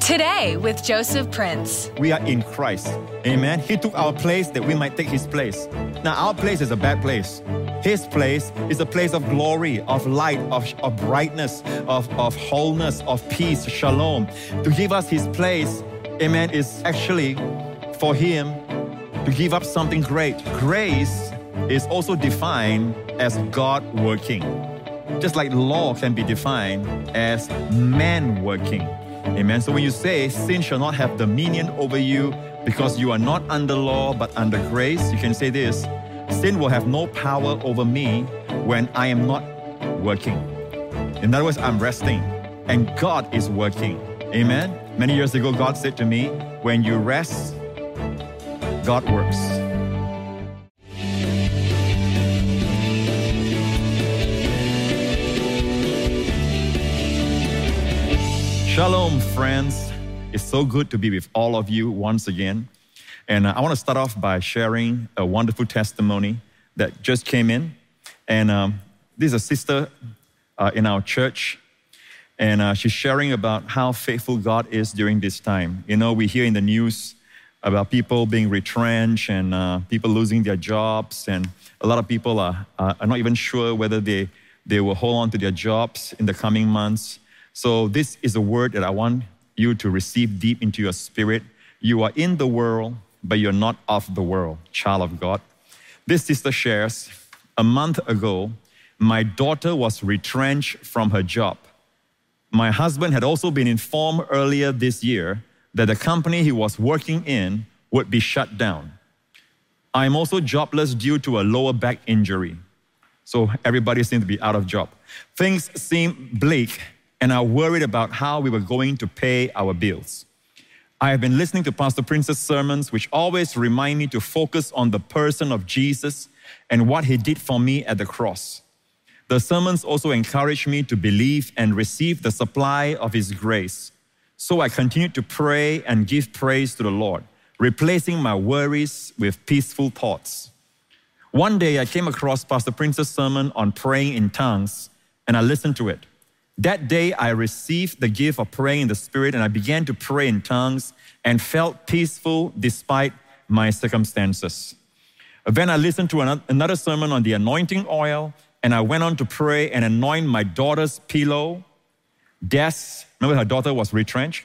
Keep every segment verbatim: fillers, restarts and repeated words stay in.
Today with Joseph Prince. We are in Christ. Amen. He took our place that we might take His place. Now, our place is a bad place. His place is a place of glory, of light, of, of brightness, of, of wholeness, of peace, shalom. To give us His place, amen, is actually for Him to give up something great. Grace is also defined as God working. Just like law can be defined as man working. Amen. So when you say sin shall not have dominion over you because you are not under law but under grace, you can say this: sin will have no power over me when I am not working. In other words, I'm resting and God is working. Amen. Many years ago, God said to me, when you rest, God works. Shalom, friends. It's so good to be with all of you once again. And uh, I want to start off by sharing a wonderful testimony that just came in. And um, this is a sister uh, in our church. And uh, she's sharing about how faithful God is during this time. You know, we hear in the news about people being retrenched and uh, people losing their jobs. And a lot of people are, uh, are not even sure whether they, they will hold on to their jobs in the coming months. So this is a word that I want you to receive deep into your spirit. You are in the world, but you're not of the world, child of God. This sister shares, a month ago, my daughter was retrenched from her job. My husband had also been informed earlier this year that the company he was working in would be shut down. I am also jobless due to a lower back injury. So everybody seemed to be out of job. Things seem bleak, and I worried about how we were going to pay our bills. I have been listening to Pastor Prince's sermons, which always remind me to focus on the person of Jesus and what He did for me at the cross. The sermons also encourage me to believe and receive the supply of His grace. So I continue to pray and give praise to the Lord, replacing my worries with peaceful thoughts. One day I came across Pastor Prince's sermon on praying in tongues, and I listened to it. That day, I received the gift of praying in the Spirit, and I began to pray in tongues and felt peaceful despite my circumstances. Then I listened to another sermon on the anointing oil, and I went on to pray and anoint my daughter's pillow, desk. Remember, her daughter was retrenched.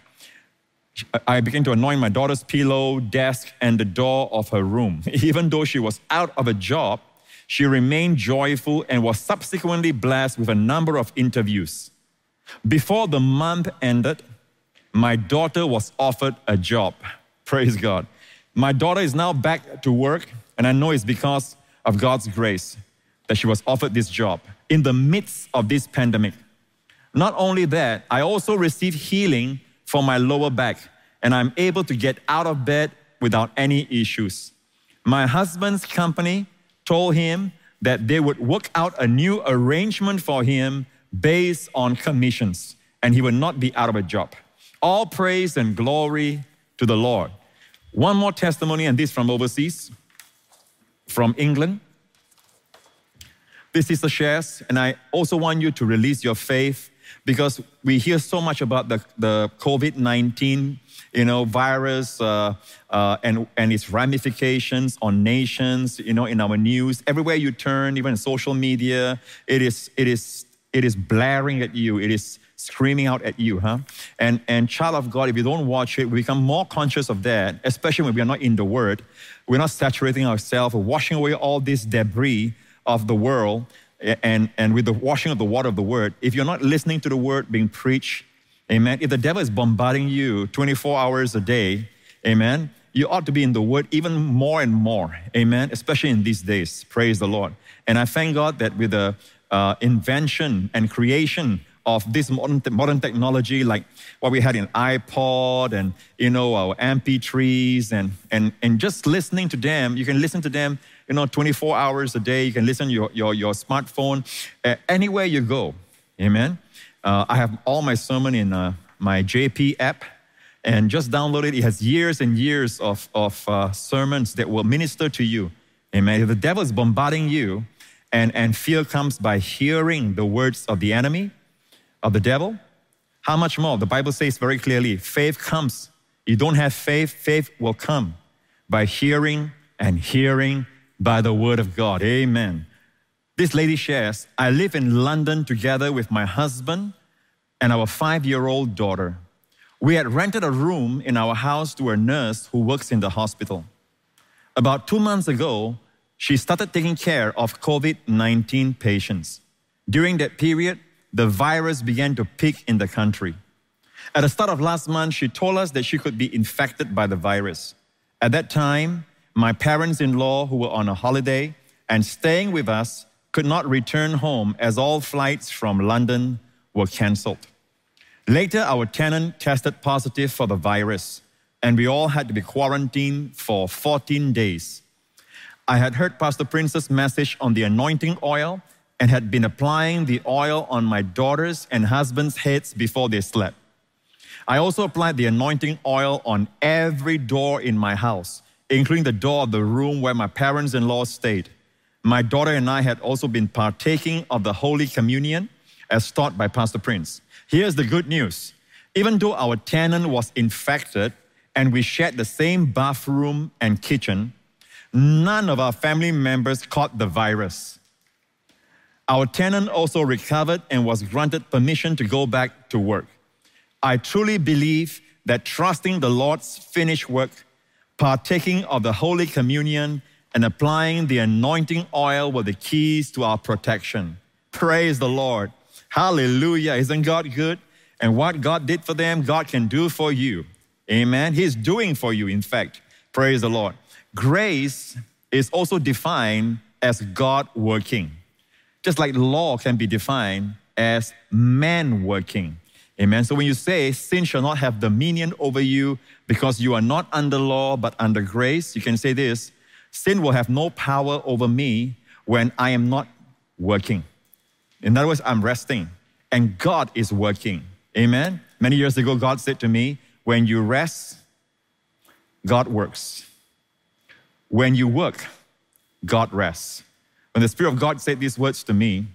I began to anoint my daughter's pillow, desk, and the door of her room. Even though she was out of a job, she remained joyful and was subsequently blessed with a number of interviews. Before the month ended, my daughter was offered a job. Praise God. My daughter is now back to work, and I know it's because of God's grace that she was offered this job in the midst of this pandemic. Not only that, I also received healing for my lower back, and I'm able to get out of bed without any issues. My husband's company told him that they would work out a new arrangement for him based on commissions, and he will not be out of a job. All praise and glory to the Lord. One more testimony, and this from overseas, from England. This sister shares, and I also want you to release your faith because we hear so much about the, the COVID nineteen you know, virus uh, uh, and, and its ramifications on nations, you know, in our news. Everywhere you turn, even in social media, it is, it is It is blaring at you. It is screaming out at you, huh? And, and child of God, if you don't watch it, we become more conscious of that, especially when we are not in the Word. We're not saturating ourselves, washing away all this debris of the world, and, and with the washing of the water of the Word. If you're not listening to the Word being preached, amen, if the devil is bombarding you twenty-four hours a day, amen, you ought to be in the Word even more and more, amen, especially in these days. Praise the Lord. And I thank God that with the Uh, invention and creation of this modern, modern technology, like what we had in iPod and, you know, our M P threes and, and, and just listening to them, you can listen to them, you know, twenty-four hours a day. You can listen to your, your, your smartphone uh, anywhere you go. Amen. Uh, I have all my sermon in uh, my J P app, and just download it. It has years and years of, of uh, sermons that will minister to you. Amen. If the devil is bombarding you, And, and fear comes by hearing the words of the enemy, of the devil, How much more? The Bible says very clearly, faith comes. You don't have faith, faith will come by hearing and hearing by the word of God. Amen. This lady shares, I live in London together with my husband and our five-year-old daughter. We had rented a room in our house to a nurse who works in the hospital. About two months ago, she started taking care of COVID nineteen patients. During that period, the virus began to peak in the country. At the start of last month, she told us that she could be infected by the virus. At that time, my parents-in-law, who were on a holiday and staying with us, could not return home as all flights from London were canceled. Later, our tenant tested positive for the virus, and we all had to be quarantined for fourteen days. I had heard Pastor Prince's message on the anointing oil and had been applying the oil on my daughter's and husband's heads before they slept. I also applied the anointing oil on every door in my house, including the door of the room where my parents-in-law stayed. My daughter and I had also been partaking of the Holy Communion as taught by Pastor Prince. Here's the good news. Even though our tenant was infected and we shared the same bathroom and kitchen, none of our family members caught the virus. Our tenant also recovered and was granted permission to go back to work. I truly believe that trusting the Lord's finished work, partaking of the Holy Communion, and applying the anointing oil were the keys to our protection. Praise the Lord. Hallelujah. Isn't God good? And what God did for them, God can do for you. Amen. He's doing for you, in fact. Praise the Lord. Grace is also defined as God working. Just like law can be defined as man working. Amen. So when you say sin shall not have dominion over you because you are not under law but under grace, you can say this, sin will have no power over me when I am not working. In other words, I'm resting and God is working. Amen. Many years ago, God said to me, when you rest, God works. When you work, God rests. When the Spirit of God said these words to me,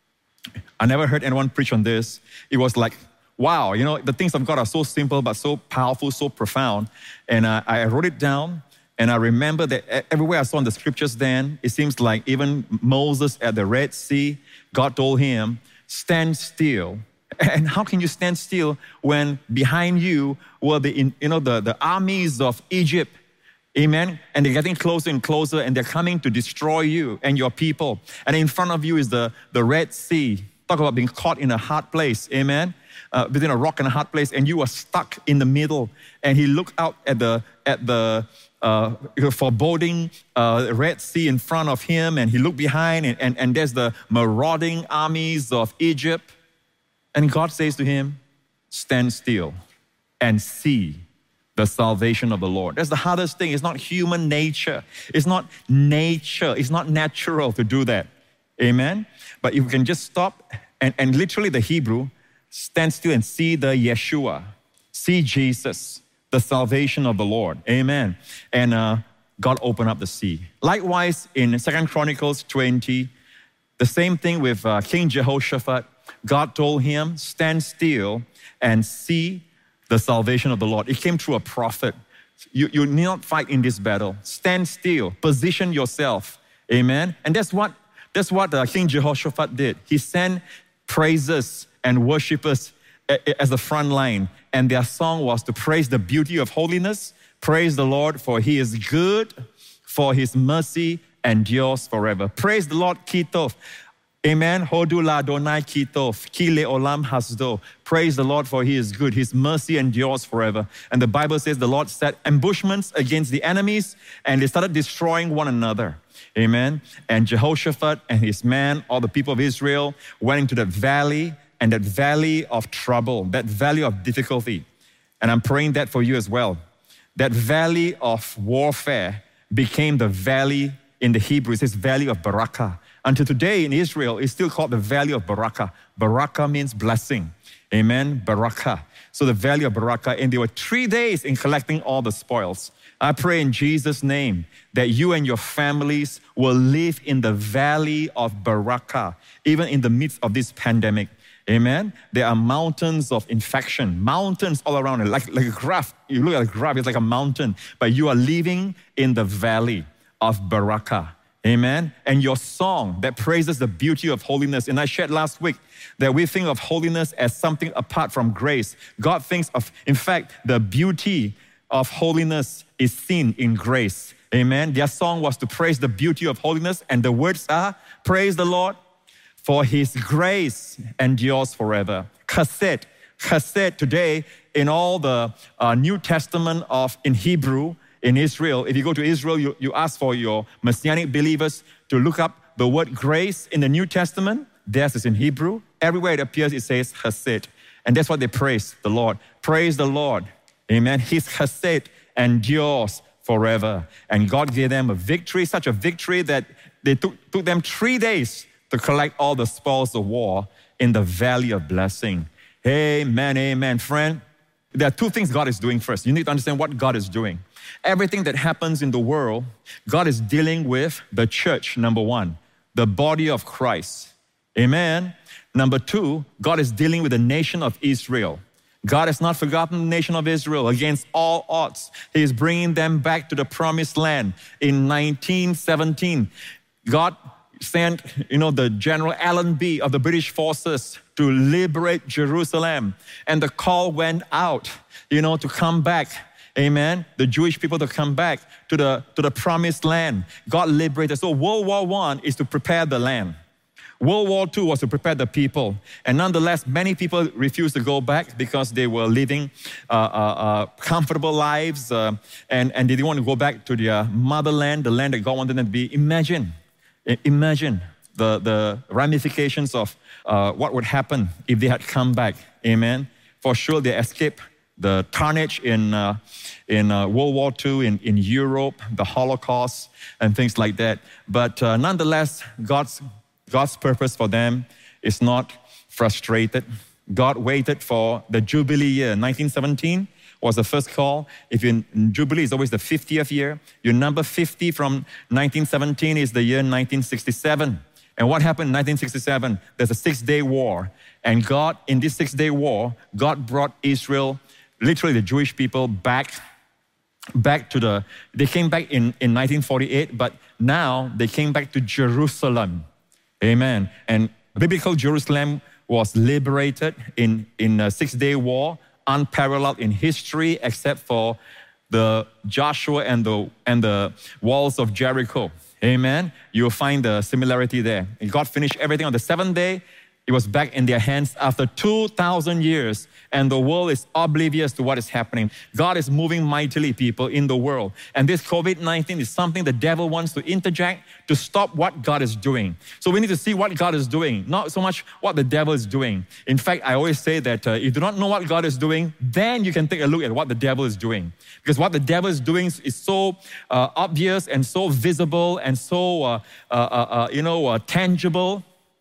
I never heard anyone preach on this. It was like, wow, you know, the things of God are so simple but so powerful, so profound. And uh, I wrote it down, and I remember that everywhere I saw in the scriptures then, it seems like even Moses at the Red Sea, God told him, stand still. And how can you stand still when behind you were the, you know, the, the armies of Egypt? Amen. And they're getting closer and closer, and they're coming to destroy you and your people. And in front of you is the, the Red Sea. Talk about being caught in a hard place. Amen. Uh, between a rock and a hard place, and you are stuck in the middle. And he looked out at the at the uh, foreboding uh, Red Sea in front of him, and he looked behind, and, and, and there's the marauding armies of Egypt. And God says to him, stand still and see the salvation of the Lord. That's the hardest thing. It's not human nature. It's not nature. It's not natural to do that. Amen? But if you can just stop and, and literally the Hebrew, stand still and see the Yeshua. See Jesus, the salvation of the Lord. Amen. And uh, God opened up the sea. Likewise, in Second Chronicles twenty, the same thing with uh, King Jehoshaphat. God told him, stand still and see the salvation of the Lord. It came through a prophet. You, you need not fight in this battle. Stand still. Position yourself. Amen. And that's what, that's what uh, King Jehoshaphat did. He sent praisers and worshipers as the front line. And their song was to praise the beauty of holiness. Praise the Lord, for he is good, for his mercy endures forever. Praise the Lord, Kitov. Amen. Hodu la Adonai Kitov, Kile Olam Hasdo. Praise the Lord, for he is good. His mercy endures forever. And the Bible says the Lord set ambushments against the enemies, and they started destroying one another. Amen. And Jehoshaphat and his men, all the people of Israel, went into that valley, and that valley of trouble, that valley of difficulty. And I'm praying that for you as well. That valley of warfare became the valley in the Hebrew. It says valley of Barakah. Until today in Israel, it's still called the Valley of Barakah. Barakah means blessing. Amen. Barakah. So the Valley of Barakah, and there were three days in collecting all the spoils. I pray in Jesus' name that you and your families will live in the Valley of Barakah, even in the midst of this pandemic. Amen. There are mountains of infection, mountains all around it, like, like a graph. You look at a graph, it's like a mountain, but you are living in the valley of Barakah. Amen. And your song that praises the beauty of holiness. And I shared last week that we think of holiness as something apart from grace. God thinks of, in fact, the beauty of holiness is seen in grace. Amen. Their song was to praise the beauty of holiness, and the words are, praise the Lord, for His grace endures forever. Chesed, chesed today in all the uh, New Testament of in Hebrew, in Israel, if you go to Israel, you, you ask for your Messianic believers to look up the word grace in the New Testament. Theirs is in Hebrew. Everywhere it appears, it says chesed. And that's what they praise the Lord. Praise the Lord. Amen. His chesed endures forever. And God gave them a victory, such a victory that they took, took them three days to collect all the spoils of war in the valley of blessing. Amen, amen. Friend, there are two things God is doing first. You need to understand what God is doing. Everything that happens in the world, God is dealing with the church, number one, the body of Christ. Amen. Number two, God is dealing with the nation of Israel. God has not forgotten the nation of Israel against all odds. He is bringing them back to the promised land. In nineteen seventeen, God sent, you know, the General Allenby of the British forces to liberate Jerusalem. And the call went out, you know, to come back. Amen. The Jewish people to come back to the, to the promised land. God liberated. So World War One is to prepare the land. World War Two was to prepare the people. And nonetheless, many people refused to go back because they were living uh, uh, uh, comfortable lives uh, and, and they didn't want to go back to their motherland, the land that God wanted them to be. Imagine, imagine the, the ramifications of uh, what would happen if they had come back. Amen. For sure, they escaped the carnage in, uh, in uh, World War Two, in, in Europe, the Holocaust, and things like that. But uh, nonetheless, God's, God's purpose for them is not frustrated. God waited for the Jubilee year. nineteen seventeen was the first call. If you're in Jubilee, it's always the fiftieth year. Your number fifty from nineteen seventeen is the year nineteen sixty-seven. And what happened in nineteen sixty-seven? There's a six-day war. And God, in this six-day war, God brought Israel, literally the Jewish people, back, back to the, they came back in, in nineteen forty-eight, but now they came back to Jerusalem. Amen. And biblical Jerusalem was liberated in, in a six-day war, unparalleled in history, except for the Joshua and the, and the walls of Jericho. Amen. You'll find the similarity there. And God finished everything on the seventh day. It was back in their hands after two thousand years, and the world is oblivious to what is happening. God is moving mightily, people, in the world. And this COVID nineteen is something the devil wants to interject to stop what God is doing. So we need to see what God is doing, not so much what the devil is doing. In fact, I always say that uh, if you do not know what God is doing, then you can take a look at what the devil is doing. Because what the devil is doing is so uh, obvious and so visible and so, uh, uh, uh, you know, uh, tangible,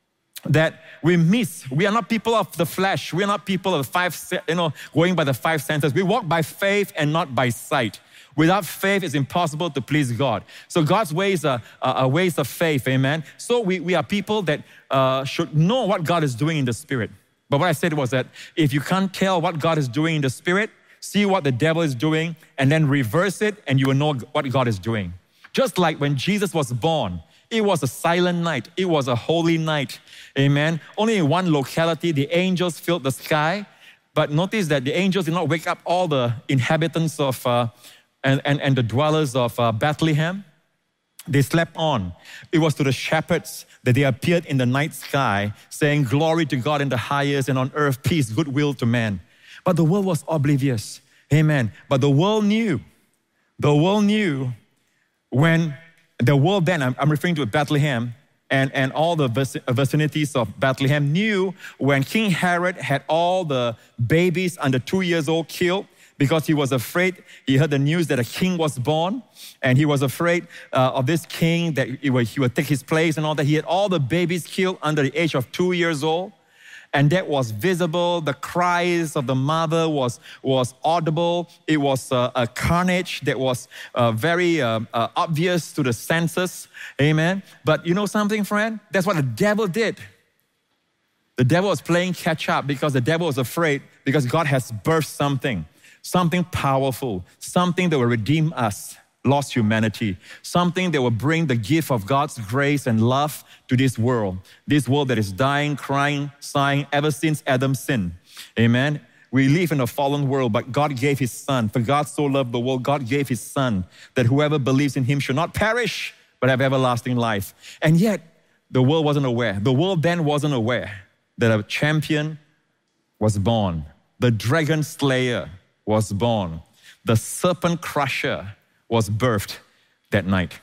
that we miss. We are not people of the flesh. We are not people of the five, you know, going by the five senses. We walk by faith and not by sight. Without faith, it's impossible to please God. So God's ways are, are ways of faith, amen? So we, we are people that uh, should know what God is doing in the spirit. But what I said was that if you can't tell what God is doing in the spirit, see what the devil is doing, and then reverse it, and you will know what God is doing. Just like when Jesus was born, it was a silent night. It was a holy night. Amen. Only in one locality, the angels filled the sky. But notice that the angels did not wake up all the inhabitants of uh, and, and, and the dwellers of uh, Bethlehem. They slept on. It was to the shepherds that they appeared in the night sky, saying, "Glory to God in the highest, and on earth peace, goodwill to men." But the world was oblivious. Amen. But the world knew. The world knew when the world then, I'm, I'm referring to Bethlehem, and, and all the vicinities of Bethlehem knew when King Herod had all the babies under two years old killed because he was afraid. He heard the news that a king was born, and he was afraid uh, of this king, that he would, he would take his place and all that. He had all the babies killed under the age of two years old. And that was visible. The cries of the mother was, was audible. It was uh, a carnage that was uh, very uh, uh, obvious to the senses. Amen. But you know something, friend? That's what the devil did. The devil was playing catch up because the devil was afraid because God has birthed something, something powerful, something that will redeem us, lost humanity, something that will bring the gift of God's grace and love to this world, this world that is dying, crying, sighing ever since Adam sinned. Amen. We live in a fallen world, but God gave His Son. For God so loved the world, God gave His Son, that whoever believes in Him should not perish, but have everlasting life. And yet, the world wasn't aware. The world then wasn't aware that a champion was born. The dragon slayer was born. The serpent crusher was birthed that night.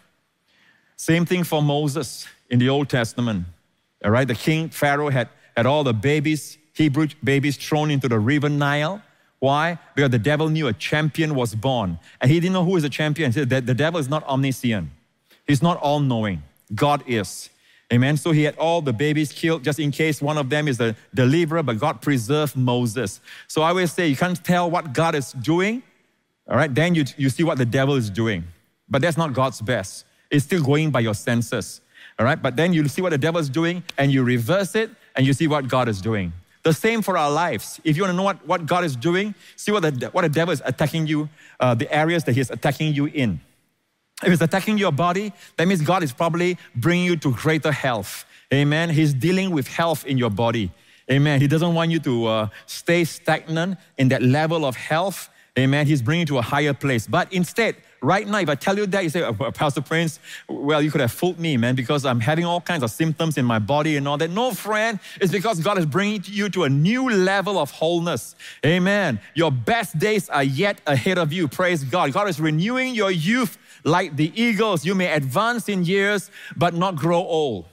Same thing for Moses in the Old Testament. All right, the king, Pharaoh, had, had all the babies, Hebrew babies thrown into the river Nile. Why? Because the devil knew a champion was born. And he didn't know who is a champion. He said that the devil is not omniscient. He's not all-knowing. God is. Amen. So he had all the babies killed just in case one of them is the deliverer, but God preserved Moses. So I always say you can't tell what God is doing. All right, then you, you see what the devil is doing. But that's not God's best. It's still going by your senses. All right, but then you see what the devil is doing and you reverse it and you see what God is doing. The same for our lives. If you want to know what, what God is doing, see what the, what the devil is attacking you, uh, the areas that he's attacking you in. If it's attacking your body, that means God is probably bringing you to greater health. Amen. He's dealing with health in your body. Amen. He doesn't want you to uh, stay stagnant in that level of health. Amen. He's bringing you to a higher place. But instead, right now, if I tell you that, you say, oh, Pastor Prince, well, you could have fooled me, man, because I'm having all kinds of symptoms in my body and all that. No, friend, it's because God is bringing you to a new level of wholeness. Amen. Your best days are yet ahead of you. Praise God. God is renewing your youth like the eagles. You may advance in years, but not grow old.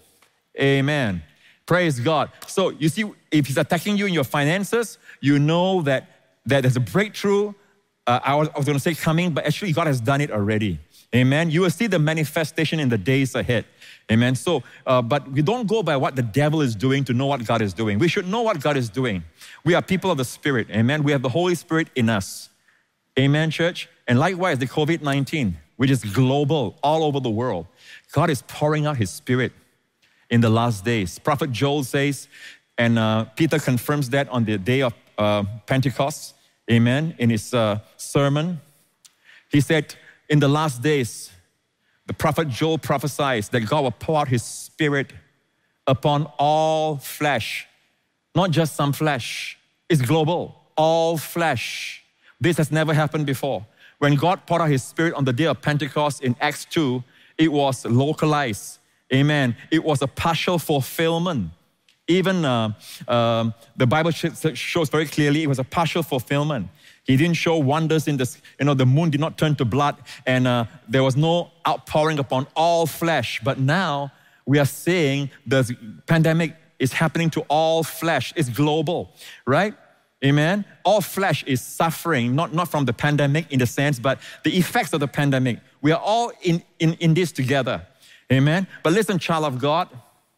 Amen. Praise God. So you see, if He's attacking you in your finances, you know that, that there's a breakthrough. Uh, I was, I was going to say coming, but actually God has done it already. Amen. You will see the manifestation in the days ahead. Amen. So, uh, but we don't go by what the devil is doing to know what God is doing. We should know what God is doing. We are people of the Spirit. Amen. We have the Holy Spirit in us. Amen, church. And likewise, the COVID nineteen, which is global, all over the world. God is pouring out His Spirit in the last days. Prophet Joel says, and uh, Peter confirms that on the day of uh, Pentecost. Amen. In his uh, sermon, he said, in the last days, the prophet Joel prophesies that God will pour out His Spirit upon all flesh. Not just some flesh. It's global. All flesh. This has never happened before. When God poured out His Spirit on the day of Pentecost in Acts two, it was localized. Amen. It was a partial fulfillment. Even uh, um, the Bible shows very clearly it was a partial fulfillment. He didn't show wonders in this, you know, the moon did not turn to blood and uh, there was no outpouring upon all flesh. But now we are seeing the pandemic is happening to all flesh. It's global, right? Amen? All flesh is suffering, not, not from the pandemic in the sense, but the effects of the pandemic. We are all in, in, in this together. Amen? But listen, child of God,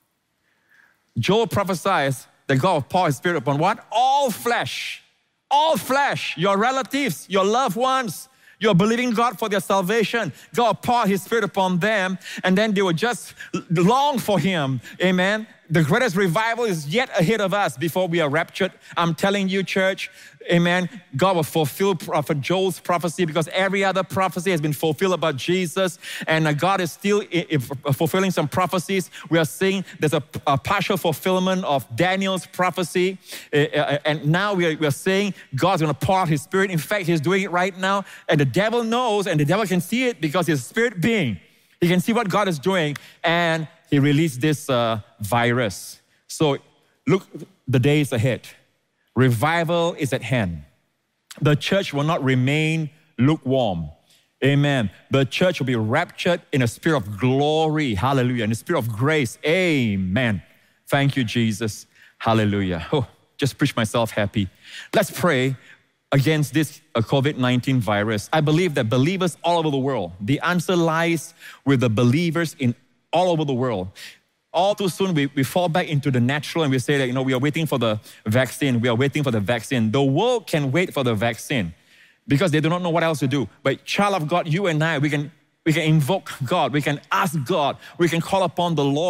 Joel prophesies that God will pour His Spirit upon what? All flesh. All flesh. Your relatives, your loved ones, you're believing God for their salvation. God will pour His Spirit upon them and then they will just long for Him. Amen. The greatest revival is yet ahead of us before we are raptured. I'm telling you, church, amen, God will fulfill Prophet Joel's prophecy because every other prophecy has been fulfilled about Jesus and God is still fulfilling some prophecies. We are seeing there's a, a partial fulfillment of Daniel's prophecy and now we are, we are saying God's going to pour out His Spirit. In fact, He's doing it right now and the devil knows and the devil can see it because He's a spirit being. He can see what God is doing and He released this uh, virus. So look, the days ahead. Revival is at hand. The church will not remain lukewarm. Amen. The church will be raptured in a spirit of glory. Hallelujah. In a spirit of grace. Amen. Thank you, Jesus. Hallelujah. Oh, just preach myself happy. Let's pray against this uh, COVID nineteen virus. I believe that believers all over the world, the answer lies with the believers in all over the world. All too soon, we, we fall back into the natural and we say that, you know, we are waiting for the vaccine. We are waiting for the vaccine. The world can wait for the vaccine because they do not know what else to do. But child of God, you and I, we can, we can invoke God. We can ask God. We can call upon the Lord.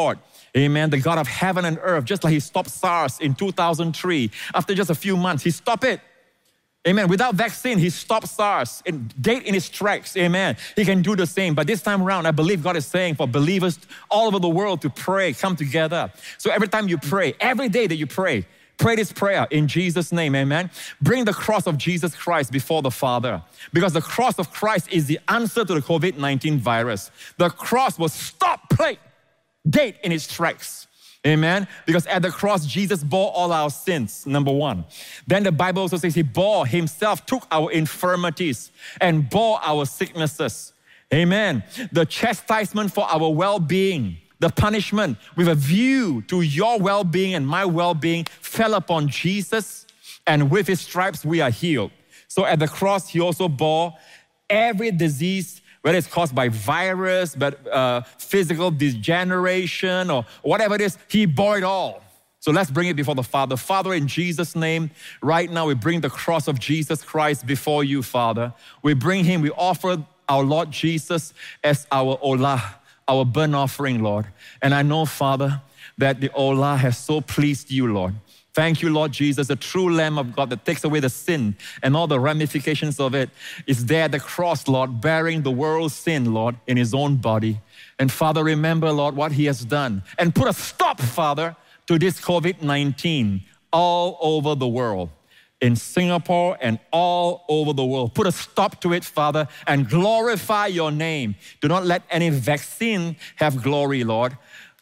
Amen. The God of heaven and earth, just like He stopped SARS in two thousand three. After just a few months, He stopped it. Amen. Without vaccine, He stopped SARS. In, dead in His tracks. Amen. He can do the same. But this time around, I believe God is saying for believers all over the world to pray, come together. So every time you pray, every day that you pray, pray this prayer in Jesus' name, amen. Bring the cross of Jesus Christ before the Father, because the cross of Christ is the answer to the COVID nineteen virus. The cross will stop plague, dead in its tracks, amen. Because at the cross, Jesus bore all our sins, number one. Then the Bible also says He bore Himself, took our infirmities and bore our sicknesses, amen. The chastisement for our well-being, the punishment with a view to your well-being and my well-being fell upon Jesus, and with His stripes we are healed. So at the cross, He also bore every disease, whether it's caused by virus, but uh, physical degeneration or whatever it is, He bore it all. So let's bring it before the Father. Father, in Jesus' name, right now we bring the cross of Jesus Christ before You, Father. We bring Him, we offer our Lord Jesus as our olah, our burnt offering, Lord. And I know, Father, that the olah has so pleased You, Lord. Thank You, Lord Jesus, the true Lamb of God that takes away the sin and all the ramifications of it is there at the cross, Lord, bearing the world's sin, Lord, in His own body. And Father, remember, Lord, what He has done. And put a stop, Father, to this COVID nineteen all over the world. In Singapore and all over the world. Put a stop to it, Father, and glorify Your name. Do not let any vaccine have glory, Lord.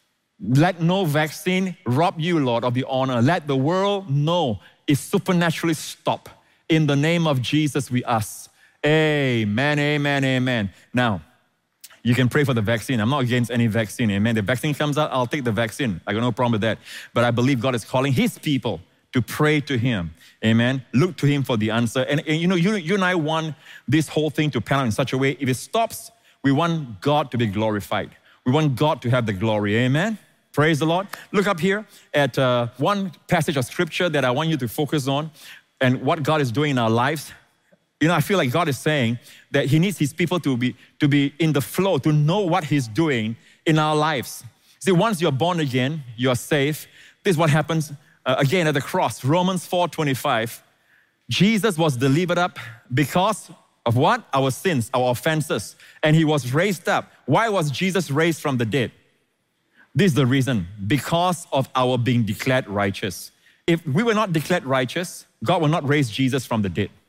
Let no vaccine rob You, Lord, of the honor. Let the world know it's supernaturally stopped. In the name of Jesus, we ask. Amen, amen, amen. Now, you can pray for the vaccine. I'm not against any vaccine, amen. The vaccine comes out, I'll take the vaccine. I got no problem with that. But I believe God is calling His people to pray to Him. Amen. Look to Him for the answer. And, and you know, you, you and I want this whole thing to pan out in such a way. If it stops, we want God to be glorified. We want God to have the glory. Amen. Praise the Lord. Look up here at uh, one passage of scripture that I want you to focus on and what God is doing in our lives. You know, I feel like God is saying that He needs His people to be, to be in the flow, to know what He's doing in our lives. See, once you're born again, you're safe. This is what happens Uh, again, at the cross, Romans four twenty-five, Jesus was delivered up because of what? Our sins, our offenses. And He was raised up. Why was Jesus raised from the dead? This is the reason. Because of our being declared righteous. If we were not declared righteous, God will not raise Jesus from the dead.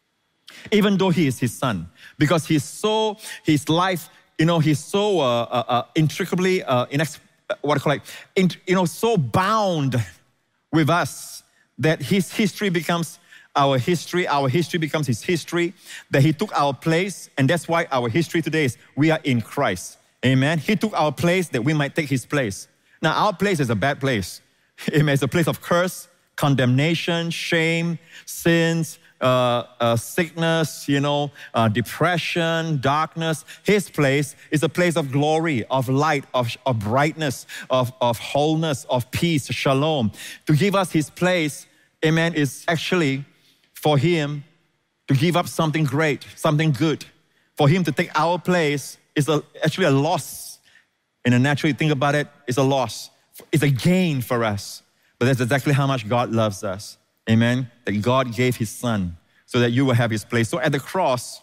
Even though He is His Son. Because He's so, His life, you know, He's so uh, uh, uh, intricately, uh, inex- what I call it, in, you know, so bound with us, that His history becomes our history, our history becomes His history, that He took our place, and that's why our history today is we are in Christ. Amen. He took our place that we might take His place. Now, our place is a bad place. Amen. It's a place of curse, condemnation, shame, sins, uh, uh, sickness, you know, uh, depression, darkness. His place is a place of glory, of light, of, of brightness, of, of wholeness, of peace, shalom. To give us His place, amen, is actually for Him to give up something great, something good. For Him to take our place is a, actually a loss. In a natural, you think about it, it's a loss. It's a gain for us. But that's exactly how much God loves us. Amen. That God gave His Son so that you will have His place. So at the cross,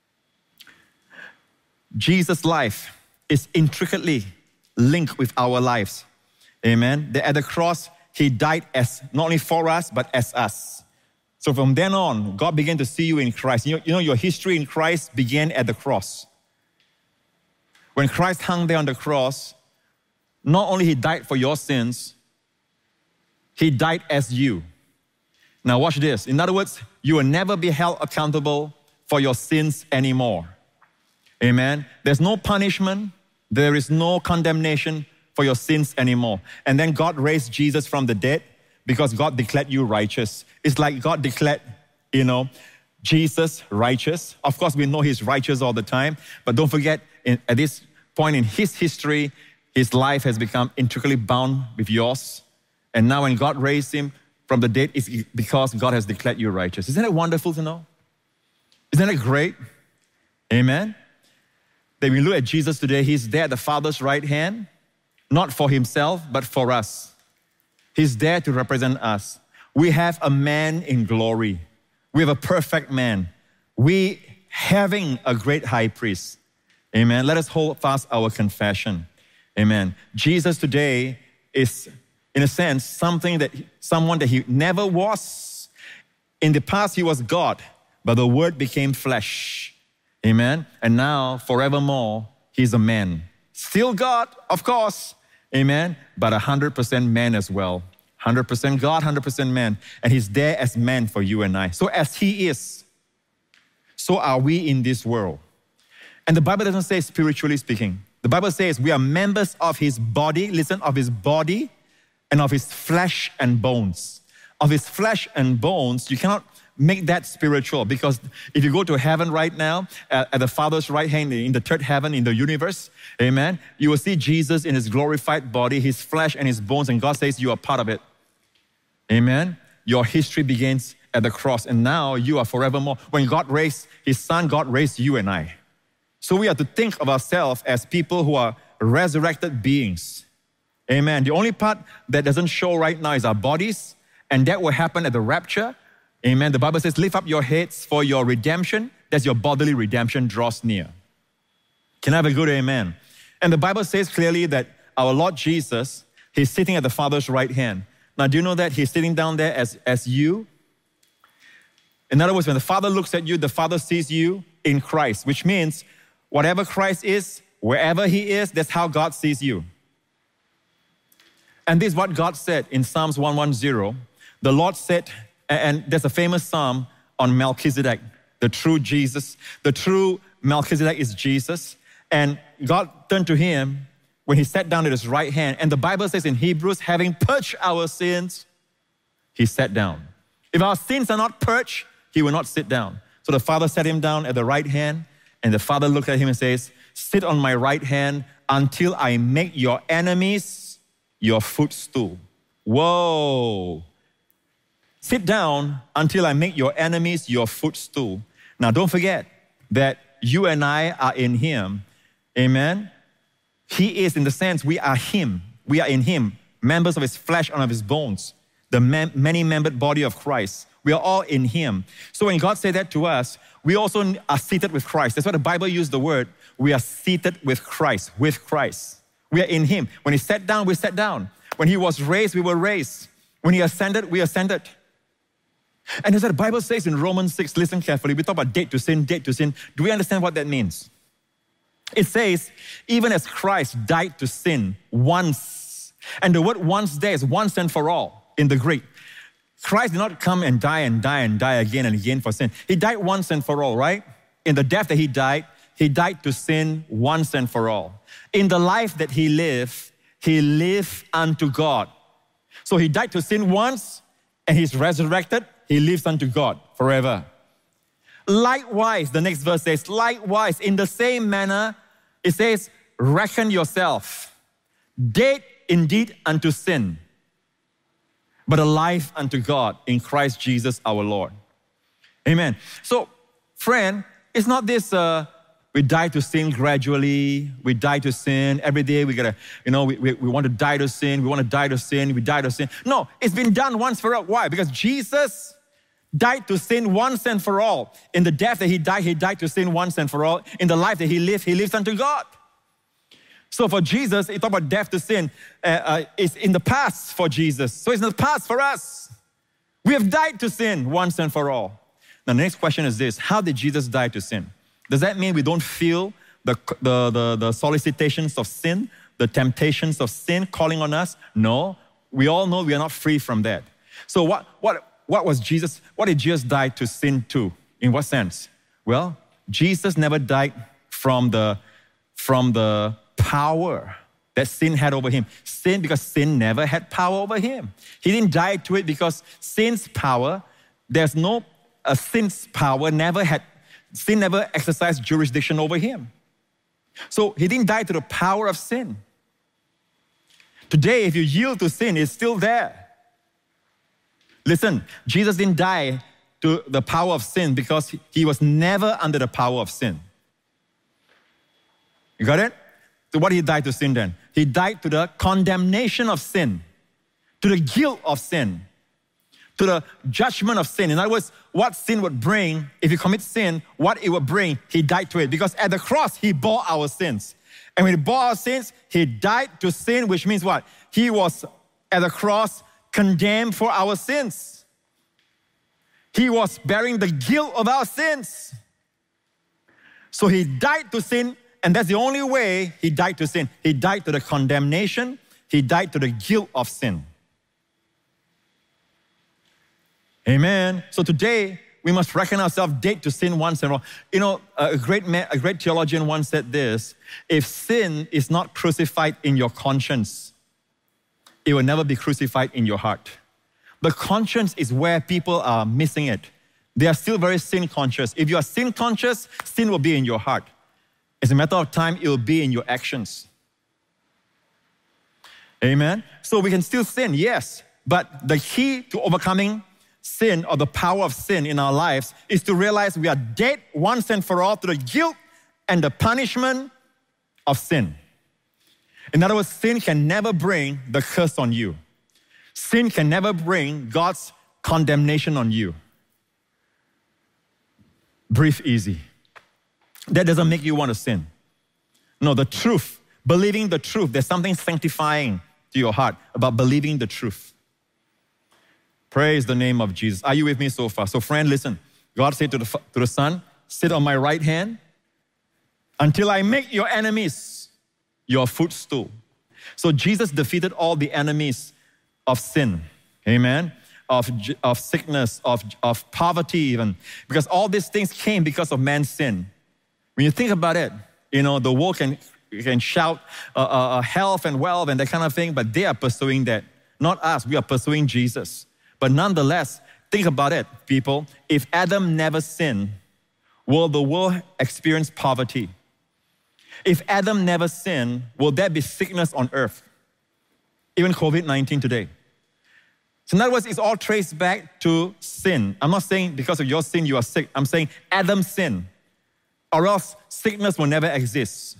Jesus' life is intricately linked with our lives. Amen. That at the cross, He died as not only for us, but as us. So from then on, God began to see you in Christ. You know, you know your history in Christ began at the cross. When Christ hung there on the cross, not only He died for your sins, He died as you. Now watch this. In other words, you will never be held accountable for your sins anymore. Amen. There's no punishment. There is no condemnation for your sins anymore. And then God raised Jesus from the dead because God declared you righteous. It's like God declared, you know, Jesus righteous. Of course, we know He's righteous all the time. But don't forget, in, at this point in His history, His life has become intricately bound with yours. And now when God raised Him from the dead, it's because God has declared you righteous. Isn't it wonderful to know? Isn't it great? Amen? That we look at Jesus today, He's there at the Father's right hand. not for himself, but for us. He's there to represent us. We have a man in glory. We have a perfect man. We having a great high priest. Amen. Let us hold fast our confession. Amen. Jesus today is, in a sense, something that someone that he never was. In the past, he was God, but the Word became flesh. Amen. And now, forevermore, he's a man. Still God, of course. Amen. But one hundred percent man as well. one hundred percent God, one hundred percent man. And he's there as man for you and I. So as he is, so are we in this world. And the Bible doesn't say spiritually speaking. The Bible says we are members of his body, listen, of his body and of his flesh and bones. Of his flesh and bones, you cannot make that spiritual, because if you go to heaven right now, at, at the Father's right hand, in the third heaven in the universe, amen, you will see Jesus in his glorified body, his flesh and his bones, and God says you are part of it. Amen. Your history begins at the cross, and now you are forevermore. When God raised his son, God raised you and I. So we have to think of ourselves as people who are resurrected beings. Amen. The only part that doesn't show right now is our bodies, and that will happen at the rapture. Amen. The Bible says, lift up your heads for your redemption. That's your bodily redemption draws near. Can I have a good amen? And the Bible says clearly that our Lord Jesus, he's sitting at the Father's right hand. Now, do you know that he's sitting down there as, as you? In other words, when the Father looks at you, the Father sees you in Christ, which means whatever Christ is, wherever he is, that's how God sees you. And this is what God said in Psalms one ten. The Lord said, and there's a famous psalm on Melchizedek, the true Jesus. The true Melchizedek is Jesus. And God turned to him when he sat down at his right hand. And the Bible says in Hebrews, having purged our sins, he sat down. If our sins are not purged, he will not sit down. So the Father sat him down at the right hand, and the Father looked at him and says, sit on my right hand until I make your enemies your footstool. Whoa. Sit down until I make your enemies your footstool. Now, don't forget that you and I are in him. Amen? He is, in the sense, we are him. We are in him, members of his flesh and of his bones, the many-membered body of Christ. We are all in him. So when God said that to us, we also are seated with Christ. That's why the Bible used the word, we are seated with Christ, with Christ. We are in him. When he sat down, we sat down. When he was raised, we were raised. When he ascended, we ascended. And as the Bible says in Romans six, listen carefully, we talk about dead to sin, dead to sin. Do we understand what that means? It says, even as Christ died to sin once, and the word once there is once and for all in the Greek. Christ did not come and die and die and die again and again for sin. He died once and for all, right? In the death that he died, he died to sin once and for all. In the life that he lived, he lived unto God. So he died to sin once, and he's resurrected. He lives unto God forever. Likewise, the next verse says, likewise, in the same manner, it says, reckon yourself dead indeed unto sin, but alive unto God in Christ Jesus our Lord. Amen. So, friend, it's not this, uh, we die to sin gradually, we die to sin every day, we gotta, you know, we, we, we want to die to sin, we want to die to sin, we die to sin. No, it's been done once for all. Why? Because Jesus died to sin once and for all. In the death that he died, he died to sin once and for all. In the life that he lived, he lives unto God. So for Jesus, he talk about death to sin. Uh, uh, it's in the past for Jesus. So it's in the past for us. We have died to sin once and for all. Now the next question is this: how did Jesus die to sin? Does that mean we don't feel the, the, the, the solicitations of sin, the temptations of sin calling on us? No. We all know we are not free from that. So what, what, what was Jesus, what did Jesus die to sin to? In what sense? Well, Jesus never died from the, from the power that sin had over him. Sin, because sin never had power over him. He didn't die to it because sin's power, there's no, a sin's power never had, sin never exercised jurisdiction over him. So he didn't die to the power of sin. Today, if you yield to sin, it's still there. Listen, Jesus didn't die to the power of sin because he was never under the power of sin. You got it? So what did he die to sin then? He He died to the condemnation of sin, to the guilt of sin, to the judgment of sin. In other words, what sin would bring, if you commit sin, what it would bring, He died to it. Because at the cross, He bore our sins. And when He bore our sins, He died to sin, which means what? He was at the cross condemned for our sins. He was bearing the guilt of our sins. So He died to sin, and that's the only way He died to sin. He died to the condemnation. He died to the guilt of sin. Amen. So today, we must reckon ourselves dead to sin once and for all. You know, a great man, a great theologian once said this: if sin is not crucified in your conscience, it will never be crucified in your heart. The conscience is where people are missing it. They are still very sin conscious. If you are sin conscious, sin will be in your heart. It's a matter of time, it will be in your actions. Amen. So we can still sin, yes, but the key to overcoming sin, or the power of sin in our lives, is to realize we are dead once and for all to the guilt and the punishment of sin. In other words, sin can never bring the curse on you. Sin can never bring God's condemnation on you. Breathe easy. That doesn't make you want to sin. No, the truth, believing the truth, there's something sanctifying to your heart about believing the truth. Praise the name of Jesus. Are you with me so far? So friend, listen. God said to the, to the Son, sit on my right hand until I make your enemies your footstool. So Jesus defeated all the enemies of sin. Amen. Of, of sickness, of, of poverty even. Because all these things came because of man's sin. When you think about it, you know, the world can, can shout uh, uh, health and wealth and that kind of thing, but they are pursuing that. Not us, we are pursuing Jesus. But nonetheless, think about it, people. If Adam never sinned, will the world experience poverty? If Adam never sinned, will there be sickness on earth? Even covid nineteen today. So in other words, it's all traced back to sin. I'm not saying because of your sin you are sick. I'm saying Adam's sin, or else sickness will never exist.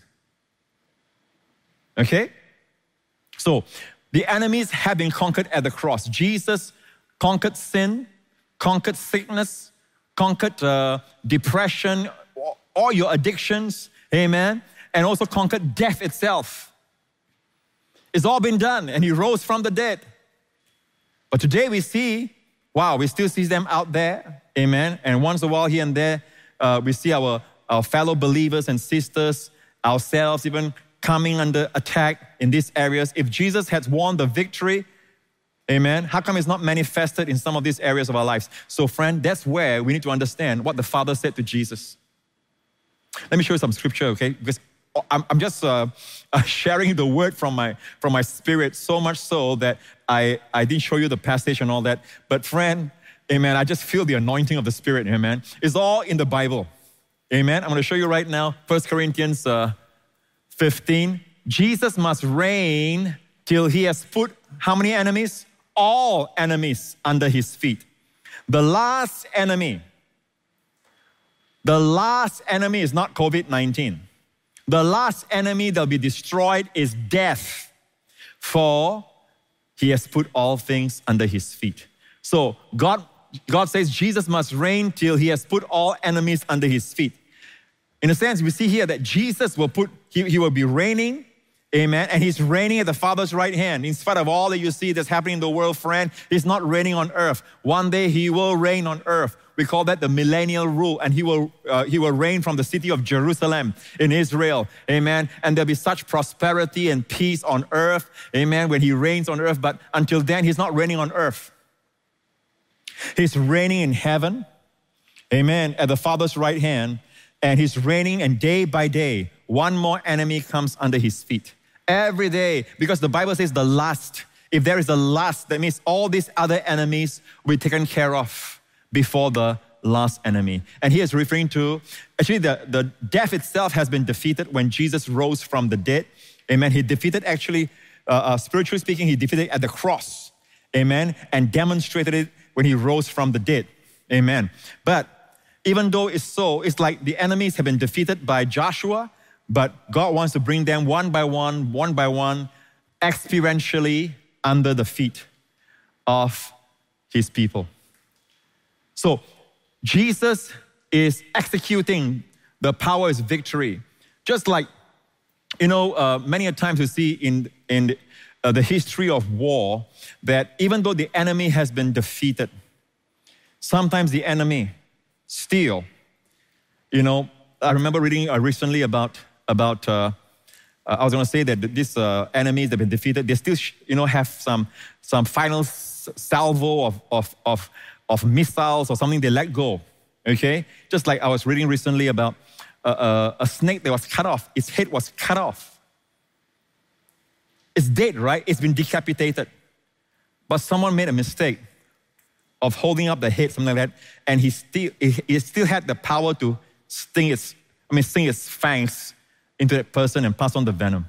Okay? So the enemies have been conquered at the cross. Jesus conquered sin, conquered sickness, conquered uh, depression, all your addictions, amen, and also conquered death itself. It's all been done, and He rose from the dead. But today we see, wow, we still see them out there, amen, and once in a while here and there, uh, we see our, our fellow believers and sisters, ourselves even coming under attack in these areas. If Jesus had won the victory, amen, how come it's not manifested in some of these areas of our lives? So friend, that's where we need to understand what the Father said to Jesus. Let me show you some scripture, okay? Because I'm, I'm just uh, uh, sharing the word from my, from my spirit, so much so that I, I didn't show you the passage and all that. But friend, amen, I just feel the anointing of the Spirit, amen. It's all in the Bible, amen. I'm going to show you right now, First Corinthians uh, fifteen. Jesus must reign till He has put how many enemies? All enemies under His feet. The last enemy, the last enemy is not covid nineteen. The last enemy that will be destroyed is death, for He has put all things under His feet. So God, God says Jesus must reign till He has put all enemies under His feet. In a sense, we see here that Jesus will put, He, he will be reigning, amen, and He's reigning at the Father's right hand. In spite of all that you see that's happening in the world, friend, He's not reigning on earth. One day He will reign on earth. We call that the millennial rule, and He will uh, He will reign from the city of Jerusalem in Israel, amen. And there'll be such prosperity and peace on earth, amen, when He reigns on earth. But until then, He's not reigning on earth. He's reigning in heaven, amen, at the Father's right hand, and He's reigning, and day by day, one more enemy comes under His feet. Every day, because the Bible says the last. If there is a last, that means all these other enemies will be taken care of before the last enemy. And he is referring to, actually the, the death itself has been defeated when Jesus rose from the dead. Amen. He defeated actually, uh, uh, spiritually speaking, He defeated at the cross. Amen. And demonstrated it when He rose from the dead. Amen. But even though it's so, it's like the enemies have been defeated by Joshua, but God wants to bring them one by one, one by one, experientially under the feet of his people. So Jesus is executing the power is victory. Just like, you know, uh, many a times you see in, in uh, the history of war that even though the enemy has been defeated, sometimes the enemy still, you know, I remember reading uh, recently about, about uh, uh, I was going to say that these uh, enemies that have been defeated, they still, you know, have some, some final salvo of, of, of, of missiles or something they let go, okay? Just like I was reading recently about uh, uh, a snake that was cut off. Its head was cut off. It's dead, right? It's been decapitated. But someone made a mistake of holding up the head, something like that, and he still, he, he still had the power to sting its, I mean, sting its fangs into that person and pass on the venom.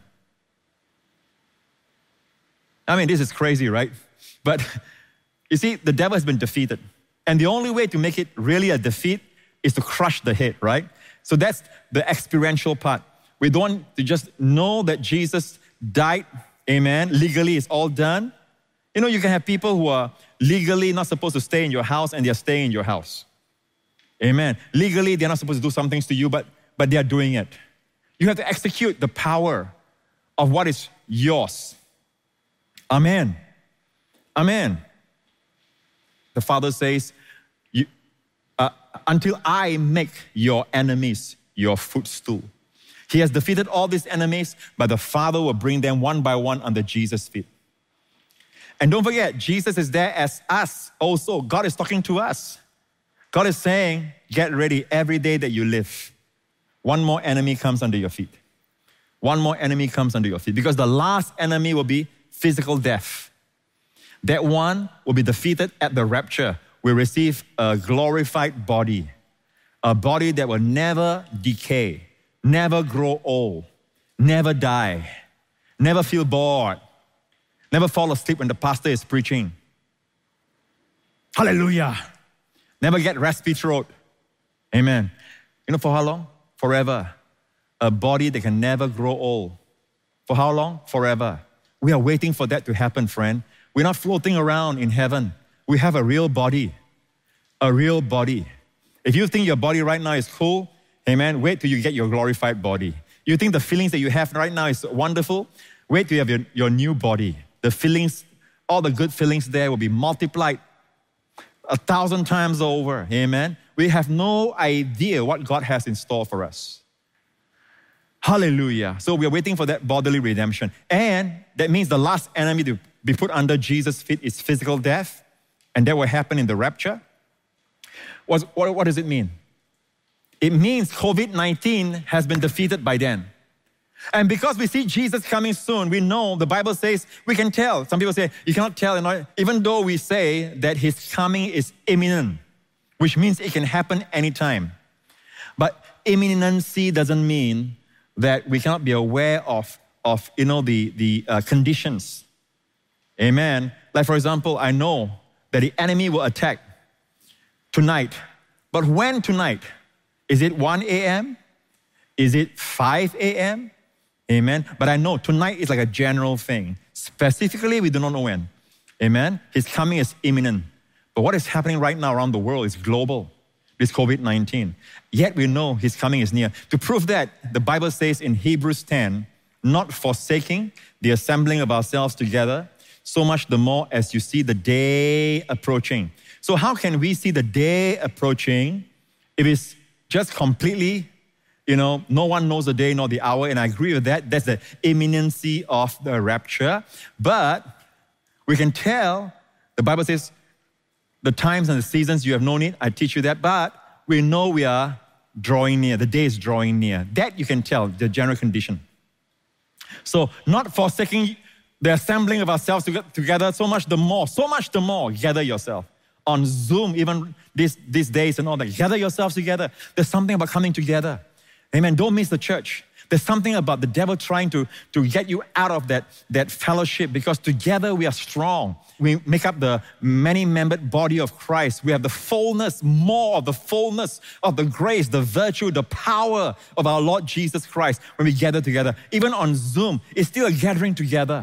I mean, this is crazy, right? But you see, the devil has been defeated. And the only way to make it really a defeat is to crush the head, right? So that's the experiential part. We don't want to just know that Jesus died, amen, legally it's all done. You know, you can have people who are legally not supposed to stay in your house and they're staying in your house. Amen. Legally, they're not supposed to do some things to you, but, but they're doing it. You have to execute the power of what is yours. Amen. Amen. The Father says, you, uh, until I make your enemies your footstool. He has defeated all these enemies, but the Father will bring them one by one under Jesus' feet. And don't forget, Jesus is there as us also. God is talking to us. God is saying, get ready every day that you live. One more enemy comes under your feet. One more enemy comes under your feet. Because the last enemy will be physical death. That one will be defeated at the rapture. We receive a glorified body. A body that will never decay, never grow old, never die, never feel bored, never fall asleep when the pastor is preaching. Hallelujah. Never get raspy throat. Amen. You know for how long? Forever. A body that can never grow old. For how long? Forever. We are waiting for that to happen, friend. We're not floating around in heaven. We have a real body. A real body. If you think your body right now is cool, amen, wait till you get your glorified body. You think the feelings that you have right now is wonderful? Wait till you have your, your new body. The feelings, all the good feelings there will be multiplied a thousand times over. Amen. We have no idea what God has in store for us. Hallelujah. So we are waiting for that bodily redemption. And that means the last enemy to be put under Jesus' feet is physical death. And that will happen in the rapture. What, what, what does it mean? It means covid nineteen has been defeated by then. And because we see Jesus coming soon, we know, the Bible says, we can tell. Some people say, you cannot tell, you know, even though we say that his coming is imminent, which means it can happen anytime. But imminency doesn't mean that we cannot be aware of, of you know, the, the uh, conditions. Amen. Like for example, I know that the enemy will attack tonight. But when tonight? Is it one a.m.? Is it five a.m.? Amen. But I know tonight is like a general thing. Specifically, we do not know when. Amen. His coming is imminent. But what is happening right now around the world is global. This covid nineteen. Yet we know his coming is near. To prove that, the Bible says in Hebrews ten, not forsaking the assembling of ourselves together, so much the more as you see the day approaching. So how can we see the day approaching if it's just completely, you know, no one knows the day nor the hour, and I agree with that. That's the imminency of the rapture. But we can tell, the Bible says, the times and the seasons you have known it, I teach you that, but we know we are drawing near. The day is drawing near. That you can tell, the general condition. So not forsaking the assembling of ourselves together, so much the more, so much the more, gather yourself. On Zoom, even these, these days and all that, gather yourselves together. There's something about coming together. Amen. Don't miss the church. There's something about the devil trying to, to get you out of that, that fellowship, because together we are strong. We make up the many-membered body of Christ. We have the fullness, more of the fullness of the grace, the virtue, the power of our Lord Jesus Christ when we gather together. Even on Zoom, it's still a gathering together.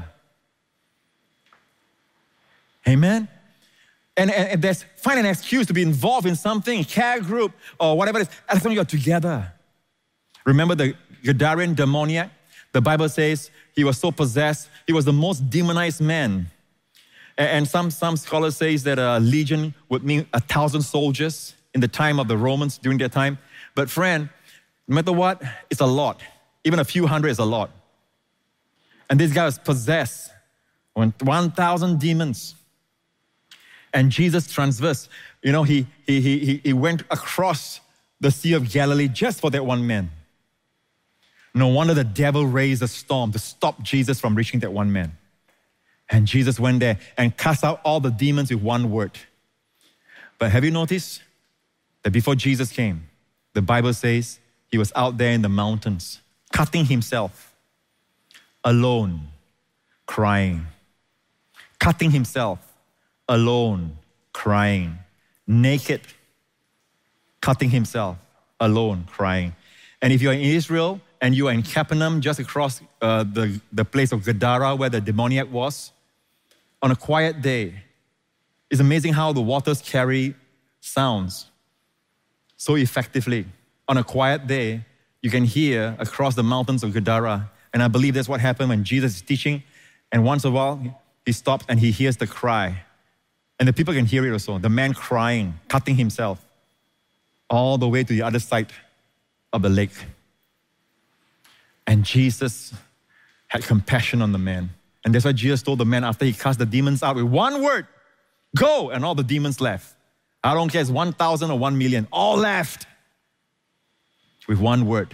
Amen? And, and, and there's, find an excuse to be involved in something, care group or whatever it is, as long as you're together. Remember the Gadarene demoniac? The Bible says he was so possessed, he was the most demonized man. And, and some, some scholars say that a legion would mean a thousand soldiers in the time of the Romans during their time. But friend, no matter what, it's a lot. Even a few hundred is a lot. And this guy was possessed with one thousand demons. And Jesus transversed, you know, he, he, he, he went across the Sea of Galilee just for that one man. No wonder the devil raised a storm to stop Jesus from reaching that one man. And Jesus went there and cast out all the demons with one word. But have you noticed that before Jesus came, the Bible says he was out there in the mountains, cutting himself, alone, crying, cutting himself, alone, crying, naked, cutting himself, alone, crying. And if you're in Israel and you are in Capernaum, just across uh, the, the place of Gadara where the demoniac was, on a quiet day, it's amazing how the waters carry sounds so effectively. On a quiet day, you can hear across the mountains of Gadara. And I believe that's what happened when Jesus is teaching. And once in a while, he stops and he hears the cry. And the people can hear it also. The man crying, cutting himself, all the way to the other side of the lake. And Jesus had compassion on the man. And that's why Jesus told the man after he cast the demons out with one word, go, and all the demons left. I don't care if it's one thousand or one million, all left. With one word.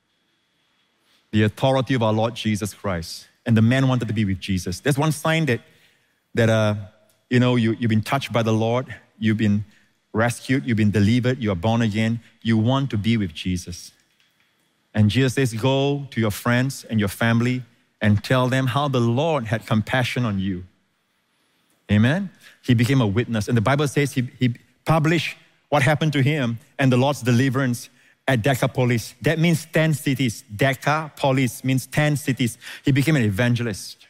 The authority of our Lord Jesus Christ. And the man wanted to be with Jesus. That's one sign that, that uh, you know, you, you've been touched by the Lord, you've been rescued, you've been delivered, you are born again, you want to be with Jesus. And Jesus says, go to your friends and your family and tell them how the Lord had compassion on you. Amen? He became a witness. And the Bible says he, he published what happened to him and the Lord's deliverance at Decapolis. That means ten cities. Decapolis means ten cities. He became an evangelist.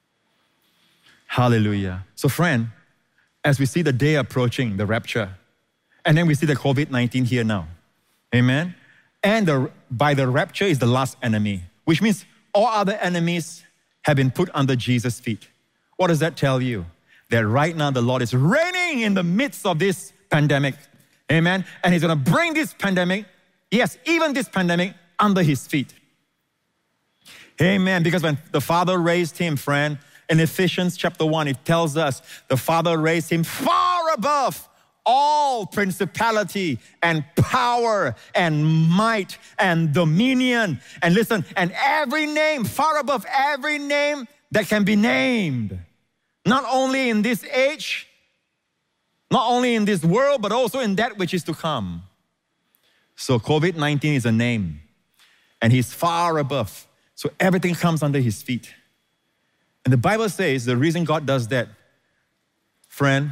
Hallelujah. So friend, as we see the day approaching, the rapture, and then we see the covid nineteen here now. Amen? And the, by the rapture is the last enemy, which means all other enemies have been put under Jesus' feet. What does that tell you? That right now the Lord is reigning in the midst of this pandemic. Amen? And he's going to bring this pandemic, yes, even this pandemic, under his feet. Amen. Because when the Father raised him, friend, in Ephesians chapter one, it tells us the Father raised him far above all principality and power and might and dominion. And listen, and every name, far above every name that can be named. Not only in this age, not only in this world, but also in that which is to come. So covid nineteen is a name, and he's far above. So everything comes under his feet. And the Bible says the reason God does that, friend,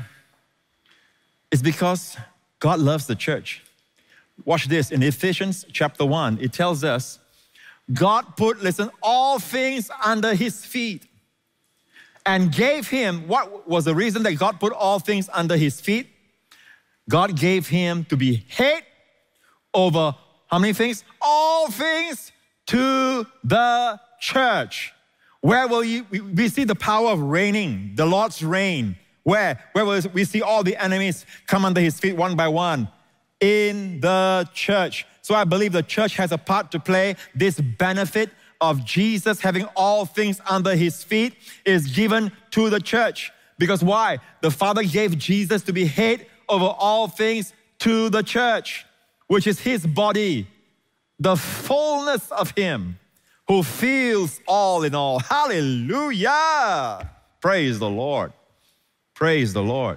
is because God loves the church. Watch this, in Ephesians chapter one, it tells us, God put, listen, all things under his feet and gave him, what was the reason that God put all things under his feet? God gave him to be head over how many things? All things to the church. Where will you, we see the power of reigning, the Lord's reign. Where? Where will we see all the enemies come under his feet one by one? In the church. So I believe the church has a part to play. This benefit of Jesus having all things under his feet is given to the church. Because why? The Father gave Jesus to be head over all things to the church, which is his body, the fullness of him who fills all in all. Hallelujah! Praise the Lord. Praise the Lord.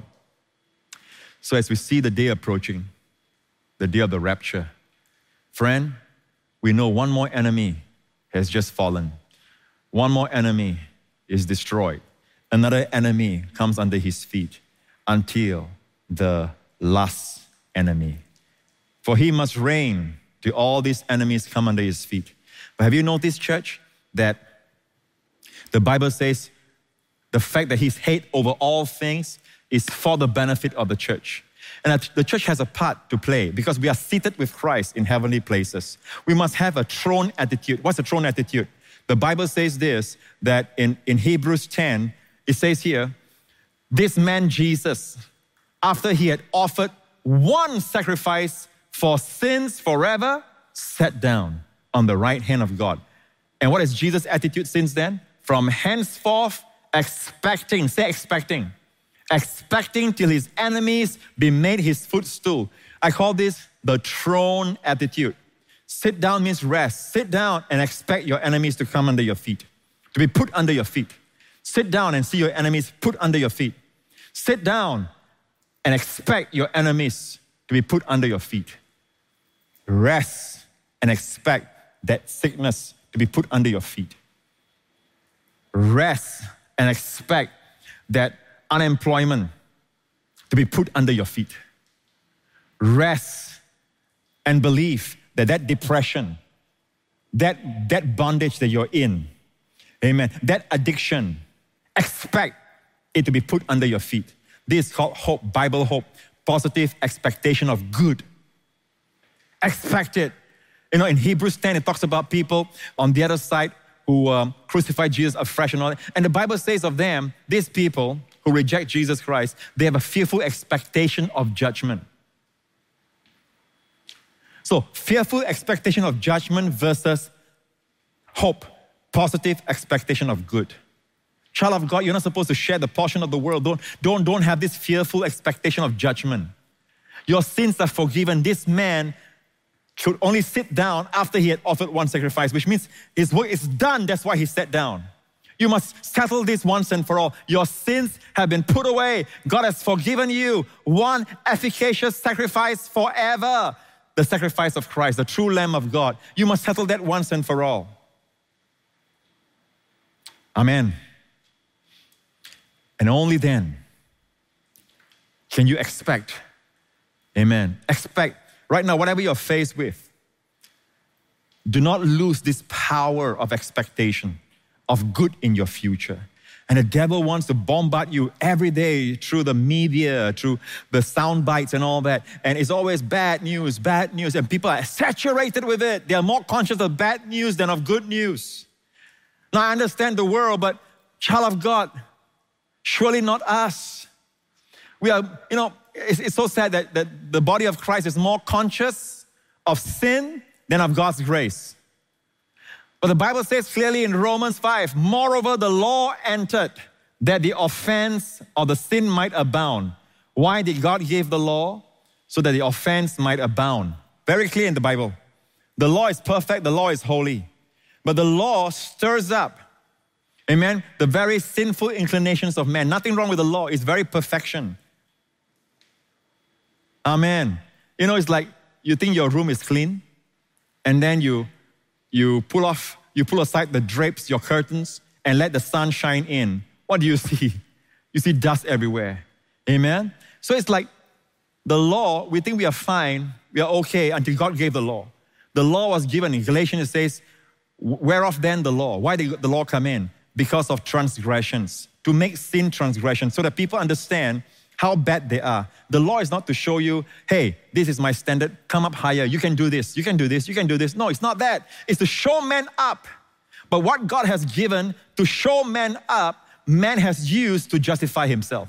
So as we see the day approaching, the day of the rapture, friend, we know one more enemy has just fallen. One more enemy is destroyed. Another enemy comes under his feet until the last enemy. For he must reign till all these enemies come under his feet. But have you noticed, church, that the Bible says the fact that he's head over all things is for the benefit of the church. And that the church has a part to play because we are seated with Christ in heavenly places. We must have a throne attitude. What's a throne attitude? The Bible says this, that in, in Hebrews ten, it says here, this man Jesus, after he had offered one sacrifice for sins forever, sat down on the right hand of God. And what is Jesus' attitude since then? From henceforth, expecting, say expecting, expecting till his enemies be made his footstool. I call this the throne attitude. Sit down means rest. Sit down and expect your enemies to come under your feet, to be put under your feet. Sit down and see your enemies put under your feet. Sit down and expect your enemies to be put under your feet. Rest and expect that sickness to be put under your feet. Rest and expect that unemployment to be put under your feet. Rest and believe that that depression, that, that bondage that you're in, amen, that addiction, expect it to be put under your feet. This is called hope, Bible hope, positive expectation of good. Expect it. You know, in Hebrews ten, it talks about people on the other side who um, crucified Jesus afresh and all that. And the Bible says of them, these people who reject Jesus Christ, they have a fearful expectation of judgment. So, fearful expectation of judgment versus hope, positive expectation of good. Child of God, you're not supposed to share the portion of the world. Don't, don't, don't have this fearful expectation of judgment. Your sins are forgiven. This man should only sit down after he had offered one sacrifice, which means his work is done. That's why he sat down. You must settle this once and for all. Your sins have been put away. God has forgiven you. One efficacious sacrifice forever. The sacrifice of Christ, the true Lamb of God. You must settle that once and for all. Amen. And only then can you expect, amen, expect. Right now, whatever you're faced with, do not lose this power of expectation of good in your future. And the devil wants to bombard you every day through the media, through the sound bites and all that. And it's always bad news, bad news. And people are saturated with it. They are more conscious of bad news than of good news. Now, I understand the world, but child of God, surely not us. We are, you know, it's, it's so sad that, that the body of Christ is more conscious of sin than of God's grace. But the Bible says clearly in Romans five, moreover, the law entered that the offense or the sin might abound. Why did God give the law? So that the offense might abound. Very clear in the Bible. The law is perfect, the law is holy. But the law stirs up, amen, the very sinful inclinations of man. Nothing wrong with the law, it's very perfection. Amen. You know, it's like you think your room is clean, and then you You pull off, you pull aside the drapes, your curtains, and let the sun shine in. What do you see? You see dust everywhere. Amen? So it's like the law, we think we are fine, we are okay until God gave the law. The law was given. In Galatians it says, whereof then the law? Why did the law come in? Because of transgressions. To make sin transgression so that people understand how bad they are. The law is not to show you, hey, this is my standard, come up higher, you can do this, you can do this, you can do this. No, it's not that. It's to show man up. But what God has given to show man up, man has used to justify himself.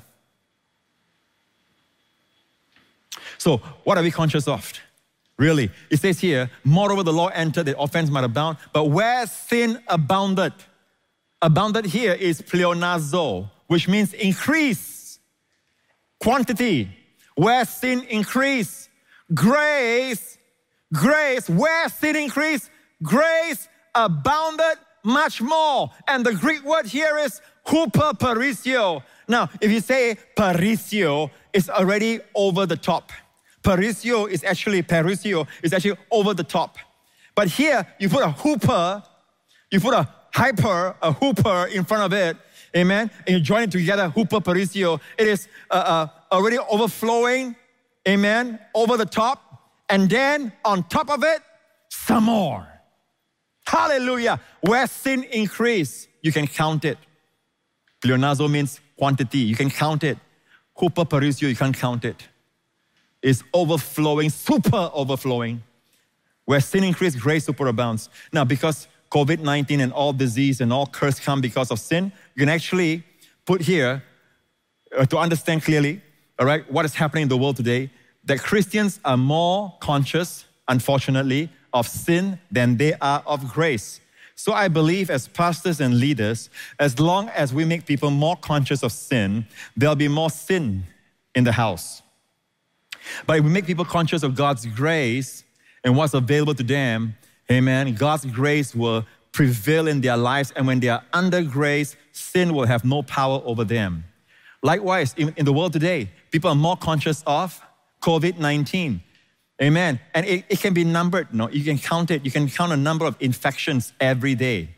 So what are we conscious of? Really, it says here, moreover the law entered that offense might abound, but where sin abounded, abounded here is pleonazo, which means increase. Quantity, where sin increased, grace, grace, where sin increased, grace abounded much more. And the Greek word here is huperparisio. Now, if you say parisio, it's already over the top. Parisio is actually, parisio is actually over the top. But here, you put a huper, You put a hyper, a hooper in front of it, amen, and you join it together, hooper parisio. It is uh, uh, already overflowing, amen, over the top. And then on top of it, some more. Hallelujah. Where sin increase, you can count it. Pleonazo means quantity. You can count it. Hooper parisio, you can't count it. It's overflowing, super overflowing. Where sin increase, grace superabounds. Now, because covid nineteen and all disease and all curse come because of sin, you can actually put here, uh, to understand clearly, all right, what is happening in the world today, that Christians are more conscious, unfortunately, of sin than they are of grace. So I believe as pastors and leaders, as long as we make people more conscious of sin, there'll be more sin in the house. But if we make people conscious of God's grace and what's available to them, amen, God's grace will prevail in their lives, and when they are under grace, sin will have no power over them. Likewise, in, in the world today, people are more conscious of covid nineteen. Amen. And it, it can be numbered. No, you can count it. You can count a number of infections every day.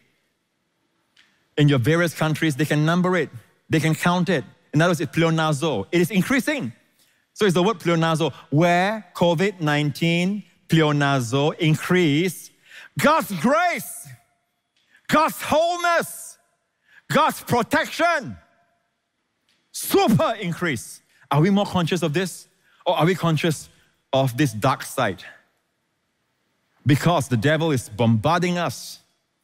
In your various countries, they can number it. They can count it. In other words, it's pleonazo. It is increasing. So it's the word pleonazo. Where covid nineteen, pleonazo, increase, God's grace, God's wholeness, God's protection, super increase. Are we more conscious of this? Or are we conscious of this dark side? Because the devil is bombarding us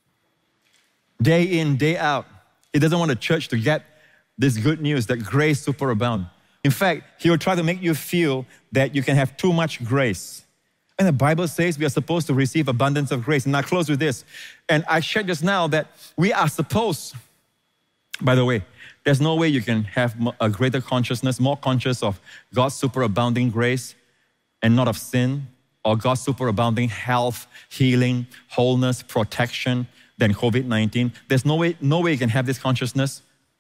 day in, day out. He doesn't want the church to get this good news that grace superabound. In fact, he will try to make you feel that you can have too much grace. And the Bible says we are supposed to receive abundance of grace. And I close with this. And I shared just now that we are supposed, by the way, there's no way you can have a greater consciousness, more conscious of God's superabounding grace and not of sin, or God's superabounding health, healing, wholeness, protection than covid nineteen. There's no way, no way you can have this consciousness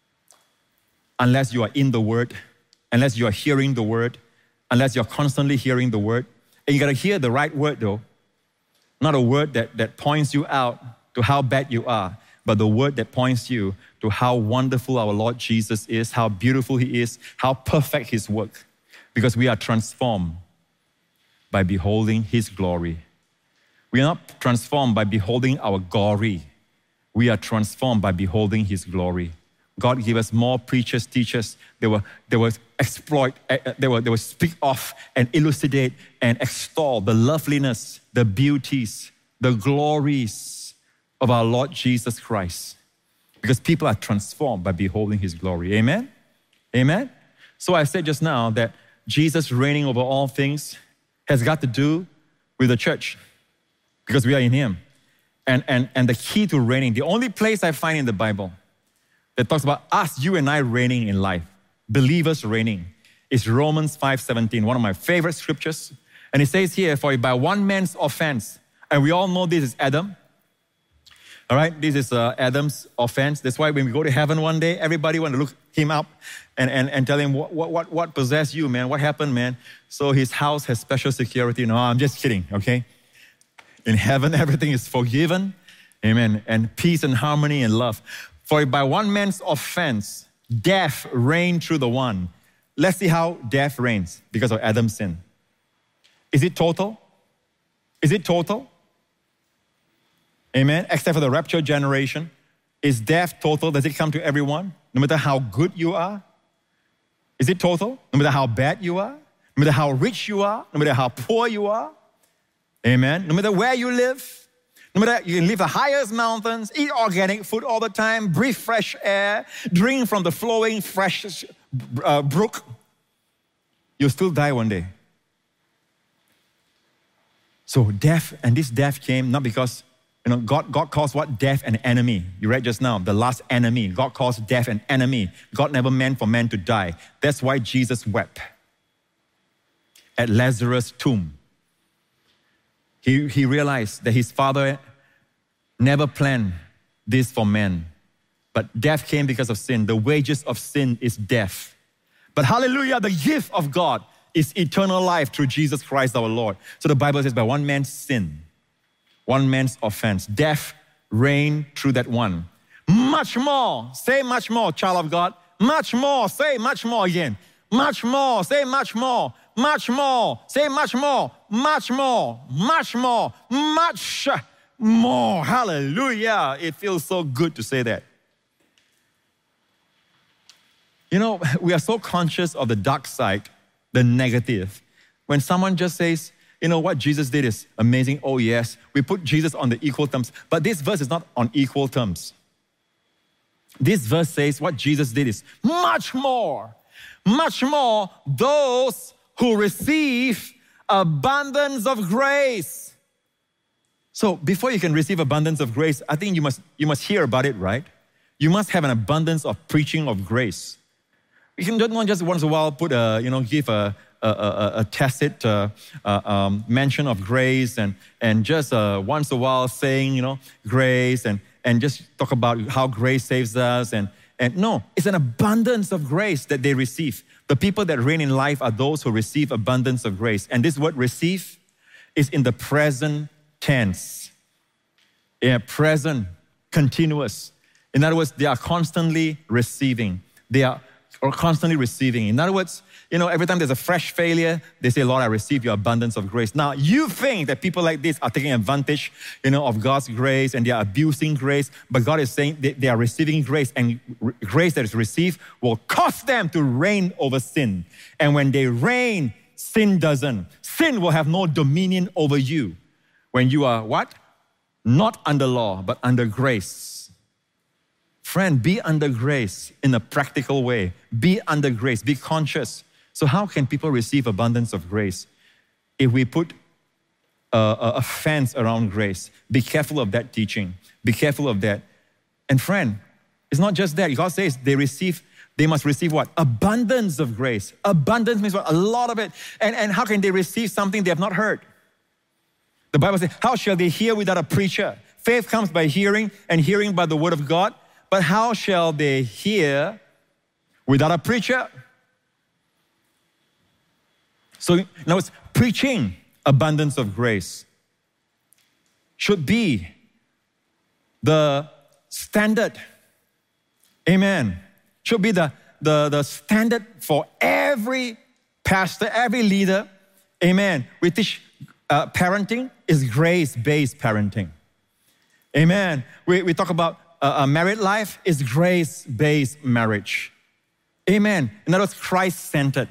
unless you are in the Word, unless you are hearing the Word, unless you're constantly hearing the Word. And you gotta hear the right word though, not a word that, that points you out to how bad you are, but the word that points you to how wonderful our Lord Jesus is, how beautiful He is, how perfect His work. Because we are transformed by beholding His glory. We are not transformed by beholding our glory. We are transformed by beholding His glory. God gave us more preachers, teachers. They will, they will exploit, they will, they will speak of and elucidate and extol the loveliness, the beauties, the glories of our Lord Jesus Christ. Because people are transformed by beholding His glory. Amen? Amen? So I said just now that Jesus reigning over all things has got to do with the church because we are in Him. And, and, and the key to reigning, the only place I find in the Bible that talks about us, you and I reigning in life, believers reigning, is Romans five seventeen, one of my favorite scriptures. And it says here, for by one man's offense, and we all know this is Adam. All right, this is uh, Adam's offense. That's why when we go to heaven one day, everybody want to look him up and, and, and tell him, what, what, what possessed you, man? What happened, man? So his house has special security. No, I'm just kidding, okay? In heaven, everything is forgiven. Amen. And peace and harmony and love. For by one man's offense, death reigned through the one. Let's see how death reigns because of Adam's sin. Is it total? Is it total? Amen. Except for the rapture generation. Is death total? Does it come to everyone? No matter how good you are? Is it total? No matter how bad you are? No matter how rich you are? No matter how poor you are? Amen. No matter where you live? No matter, you can live the highest mountains, eat organic food all the time, breathe fresh air, drink from the flowing fresh uh, brook, you'll still die one day. So death, and this death came not because, you know, God, God calls what? Death an enemy. You read just now, the last enemy. God calls death an enemy. God never meant for man to die. That's why Jesus wept at Lazarus' tomb. He, he realized that his Father never planned this for man. But death came because of sin. The wages of sin is death. But hallelujah, the gift of God is eternal life through Jesus Christ our Lord. So the Bible says by one man's sin, one man's offense, death reign through that one. Much more. Say much more, child of God. Much more. Say much more again. Much more. Say much more. Much more. Say much more. Much more. Much more. Much more. Hallelujah. It feels so good to say that. You know, we are so conscious of the dark side, the negative. When someone just says, you know, what Jesus did is amazing. Oh, yes. We put Jesus on the equal terms. But this verse is not on equal terms. This verse says what Jesus did is much more. Much more those who receive abundance of grace. So before you can receive abundance of grace, I think you must, you must hear about it, right? You must have an abundance of preaching of grace. You can not just once in a while put a, you know, give a, a, a, a tacit uh, uh, um, mention of grace and, and just uh, once in a while saying, you know, grace and, and just talk about how grace saves us. And, and no, it's an abundance of grace that they receive. The people that reign in life are those who receive abundance of grace. And this word receive is in the present tense. Yeah, present, continuous. In other words, they are constantly receiving. They are Or constantly receiving. In other words, you know, every time there's a fresh failure, they say, Lord, I receive your abundance of grace. Now, you think that people like this are taking advantage, you know, of God's grace and they are abusing grace, but God is saying they, they are receiving grace, and r- grace that is received will cause them to reign over sin. And when they reign, sin doesn't. Sin will have no dominion over you. When you are what? Not under law, but under grace. Friend, be under grace in a practical way. Be under grace. Be conscious. So how can people receive abundance of grace? If we put a, a fence around grace, be careful of that teaching. Be careful of that. And friend, it's not just that. God says they receive, they must receive what? Abundance of grace. Abundance means what? A lot of it. And, and how can they receive something they have not heard? The Bible says, how shall they hear without a preacher? Faith comes by hearing, and hearing by the word of God. But how shall they hear without a preacher? So, in other words, preaching abundance of grace should be the standard. Amen. Should be the, the, the standard for every pastor, every leader. Amen. We teach uh, parenting is grace-based parenting. Amen. We, we talk about a married life is grace-based marriage. Amen. In other words, Christ-centered.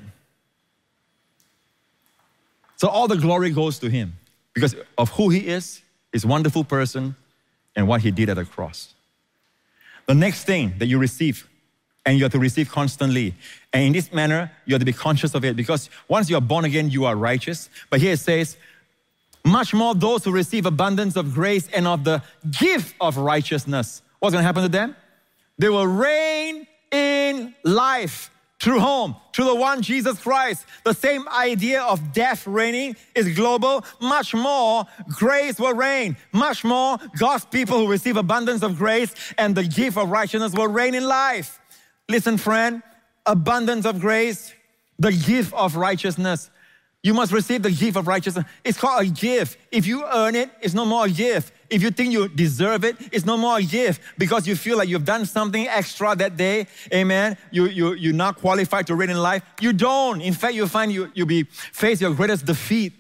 So all the glory goes to Him because of who He is, His wonderful person, and what He did at the cross. The next thing that you receive, and you have to receive constantly, and in this manner, you have to be conscious of it, because once you are born again, you are righteous. But here it says, much more those who receive abundance of grace and of the gift of righteousness. What's going to happen to them? They will reign in life through whom? Through the one Jesus Christ. The same idea of death reigning is global. Much more grace will reign. Much more God's people who receive abundance of grace and the gift of righteousness will reign in life. Listen, friend, abundance of grace, the gift of righteousness. You must receive the gift of righteousness. It's called a gift. If you earn it, it's no more a gift. If you think you deserve it, it's no more a gift because you feel like you've done something extra that day. Amen. You, you, you're not qualified to reign in life. You don't. In fact, you'll find you, you'll be face your greatest defeat.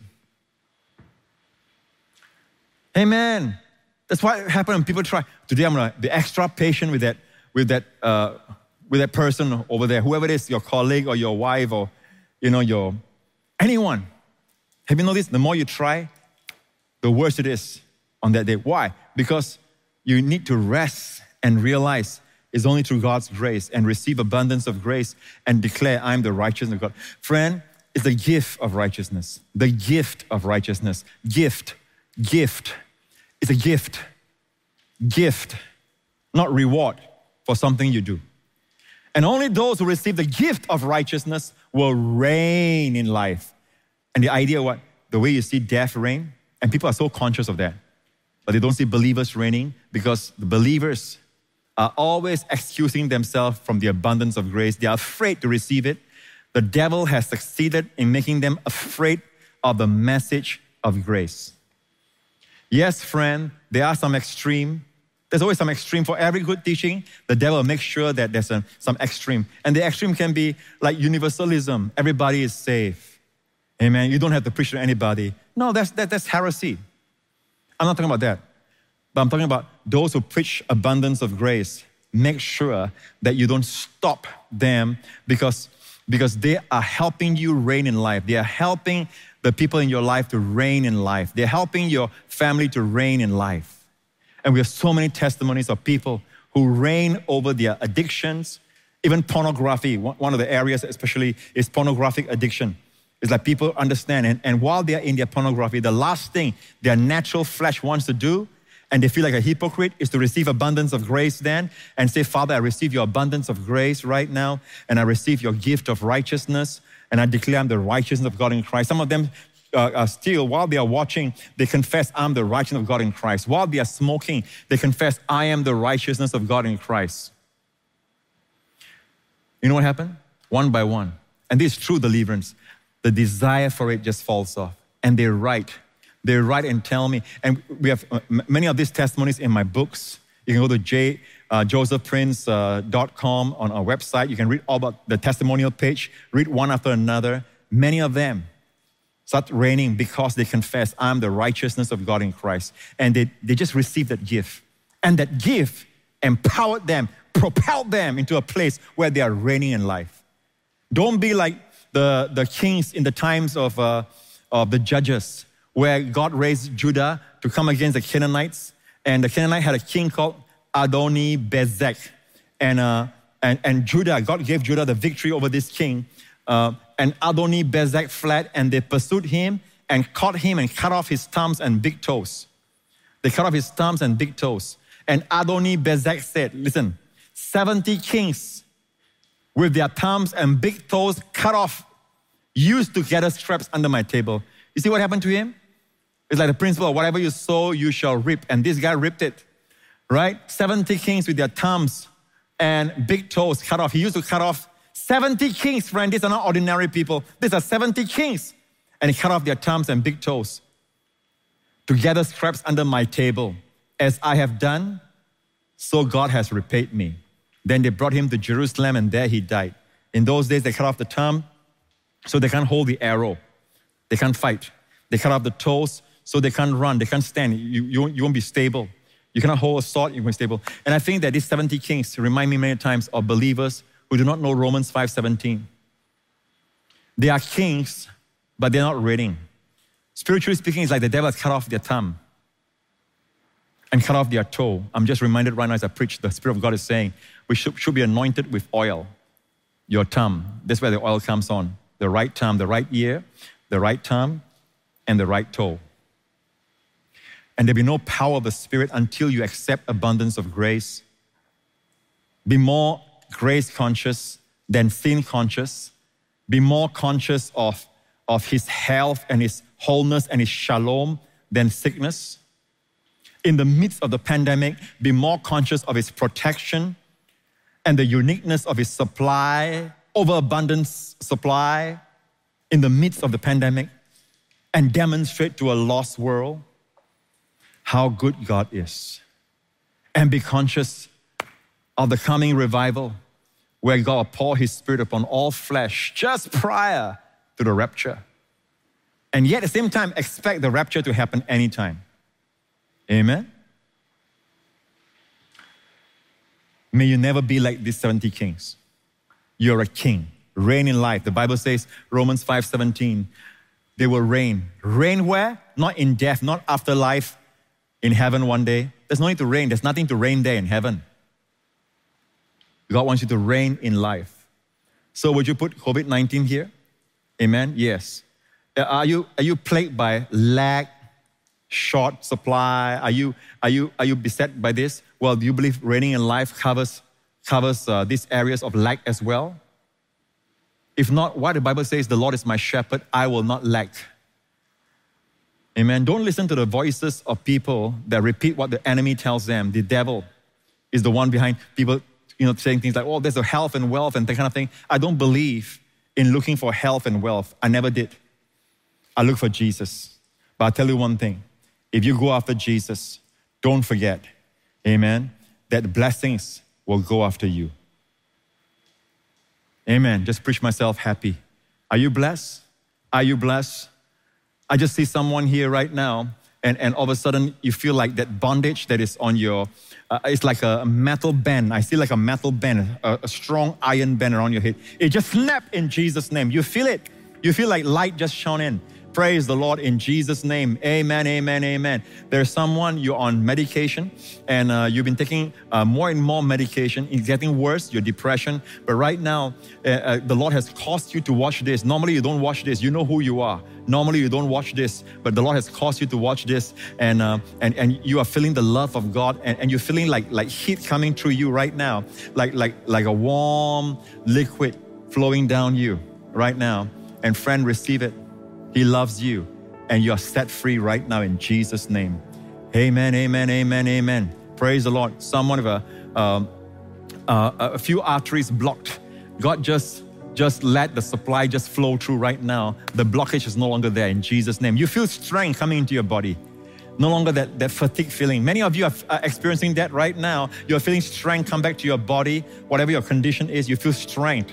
Amen. That's what happens when people try. Today, I'm going to be extra patient with that, with that, uh, with that person over there, whoever it is, your colleague or your wife or, you know, your anyone. Have you noticed? The more you try, the worse it is on that day. Why? Because you need to rest and realize it's only through God's grace and receive abundance of grace and declare, I'm the righteousness of God. Friend, it's the gift of righteousness. The gift of righteousness. Gift. Gift. It's a gift. Gift. Not reward for something you do. And only those who receive the gift of righteousness will reign in life. And the idea what? The way you see death reign, and people are so conscious of that. But they don't see believers reigning because the believers are always excusing themselves from the abundance of grace. They are afraid to receive it. The devil has succeeded in making them afraid of the message of grace. Yes, friend, there are some extreme There's always some extreme. For every good teaching, the devil will make sure that there's a, some extreme. And the extreme can be like universalism. Everybody is safe. Amen. You don't have to preach to anybody. No, that's, that, that's heresy. I'm not talking about that. But I'm talking about those who preach abundance of grace. Make sure that you don't stop them because, because they are helping you reign in life. They are helping the people in your life to reign in life. They're helping your family to reign in life. And we have so many testimonies of people who reign over their addictions, even pornography. One of the areas especially is pornographic addiction. It's like people understand, and, and while they're in their pornography, the last thing their natural flesh wants to do, and they feel like a hypocrite, is to receive abundance of grace then and say, Father, I receive your abundance of grace right now, and I receive your gift of righteousness, and I declare I'm the righteousness of God in Christ. Some of them uh, are still, while they are watching, they confess, I'm the righteousness of God in Christ. While they are smoking, they confess, I am the righteousness of God in Christ. You know what happened? One by one. And this is true deliverance. The desire for it just falls off. And they write. They write and tell me. And we have uh, many of these testimonies in my books. You can go to j, uh, joseph prince dot com on our website. You can read all about the testimonial page. Read one after another. Many of them start reigning because they confess, I'm the righteousness of God in Christ. And they, they just received that gift. And that gift empowered them, propelled them into a place where they are reigning in life. Don't be like the, the kings in the times of, uh, of the judges, where God raised Judah to come against the Canaanites. And the Canaanite had a king called Adoni-Bezek. And, uh, and, and Judah, God gave Judah the victory over this king. Uh, and Adoni-Bezek fled, and they pursued him and caught him and cut off his thumbs and big toes. They cut off his thumbs and big toes. And Adoni-Bezek said, listen, seventy kings with their thumbs and big toes cut off used to gather scraps under my table. You see what happened to him? It's like the principle of whatever you sow, you shall reap. And this guy ripped it, right? seventy kings with their thumbs and big toes cut off. He used to cut off seventy kings, friend. These are not ordinary people. These are seventy kings. And he cut off their thumbs and big toes to gather scraps under my table. As I have done, so God has repaid me. Then they brought him to Jerusalem, and there he died. In those days, they cut off the thumb so they can't hold the arrow. They can't fight. They cut off the toes so they can't run. They can't stand. You, you, you won't be stable. You cannot hold a sword, you won't be stable. And I think that these seventy kings remind me many times of believers who do not know Romans five seventeen. They are kings, but they're not reigning. Spiritually speaking, it's like the devil has cut off their thumb and cut off their toe. I'm just reminded right now as I preach, the Spirit of God is saying, we should, should be anointed with oil. Your thumb, that's where the oil comes on. The right thumb, the right ear, the right thumb, and the right toe. And there'll be no power of the Spirit until you accept abundance of grace. Be more grace conscious than sin conscious. Be more conscious of, of His health and His wholeness and His shalom than sickness. In the midst of the pandemic, be more conscious of His protection and the uniqueness of His supply, overabundance supply in the midst of the pandemic, and demonstrate to a lost world how good God is. And be conscious of the coming revival where God will pour His Spirit upon all flesh just prior to the rapture. And yet at the same time, expect the rapture to happen anytime. Amen? May you never be like these seventy kings. You're a king. Reign in life. The Bible says, Romans five seventeen, they will reign. Reign where? Not in death, not afterlife, in heaven one day. There's no need to reign. There's nothing to reign there in heaven. God wants you to reign in life. So would you put covid nineteen here? Amen? Yes. Are you, are you plagued by lack, short supply? Are you, are you, are you beset by this? Well, do you believe reigning in life covers, covers uh, these areas of lack as well? If not, why the Bible says, the Lord is my shepherd, I will not lack. Amen. Don't listen to the voices of people that repeat what the enemy tells them. The devil is the one behind people, you know, saying things like, oh, there's a health and wealth and that kind of thing. I don't believe in looking for health and wealth. I never did. I look for Jesus. But I'll tell you one thing. If you go after Jesus, don't forget, Amen. That blessings will go after you. Amen. Just preach myself happy. Are you blessed? Are you blessed? I just see someone here right now, and, and all of a sudden you feel like that bondage that is on your, uh, it's like a metal band. I see like a metal band, a, a strong iron band around your head. It just snapped in Jesus' name. You feel it. You feel like light just shone in. Praise the Lord in Jesus' name. Amen, amen, amen. There's someone, you're on medication and uh, you've been taking uh, more and more medication. It's getting worse, your depression. But right now, uh, uh, the Lord has caused you to watch this. Normally, you don't watch this. You know who you are. Normally, you don't watch this. But the Lord has caused you to watch this. And uh, and, and you are feeling the love of God. And, and you're feeling like, like heat coming through you right now. Like, like, like a warm liquid flowing down you right now. And friend, receive it. He loves you, and you are set free right now in Jesus' name. Amen, amen, amen, amen. Praise the Lord. Someone with a, um, uh, a few arteries blocked. God just, just let the supply just flow through right now. The blockage is no longer there in Jesus' name. You feel strength coming into your body. No longer that, that fatigue feeling. Many of you are uh, experiencing that right now. You're feeling strength come back to your body. Whatever your condition is, you feel strength.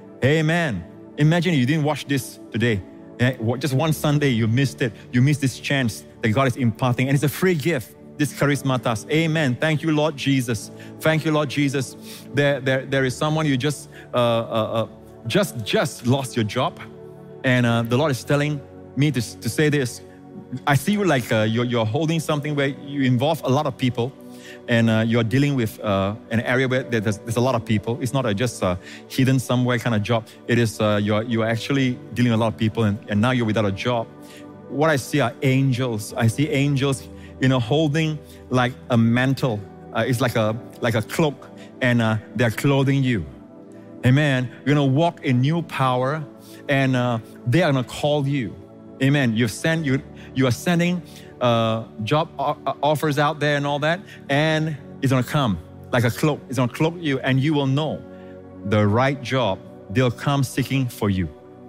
Amen. Imagine you didn't watch this today. Just one Sunday, you missed it. You missed this chance that God is imparting. And it's a free gift, this charismatas. Amen. Thank you, Lord Jesus. Thank you, Lord Jesus. There, there, there is someone you just, uh, uh, uh, just, just lost your job. And uh, the Lord is telling me to, to say this. I see you like uh, you're, you're holding something where you involve a lot of people. And uh, you're dealing with uh, an area where there's, there's a lot of people. It's not a just a hidden somewhere kind of job. It is, uh, you're, you're actually dealing with a lot of people, and, and now you're without a job. What I see are angels. I see angels, you know, holding like a mantle. Uh, it's like a, like a cloak, and uh, they're clothing you. Amen. You're going to walk in new power, and uh, they are going to call you. Amen. You've sent, you, you are sending Uh, job offers out there and all that, and it's gonna come like a cloak. It's gonna cloak you, and you will know the right job. They'll come seeking for you.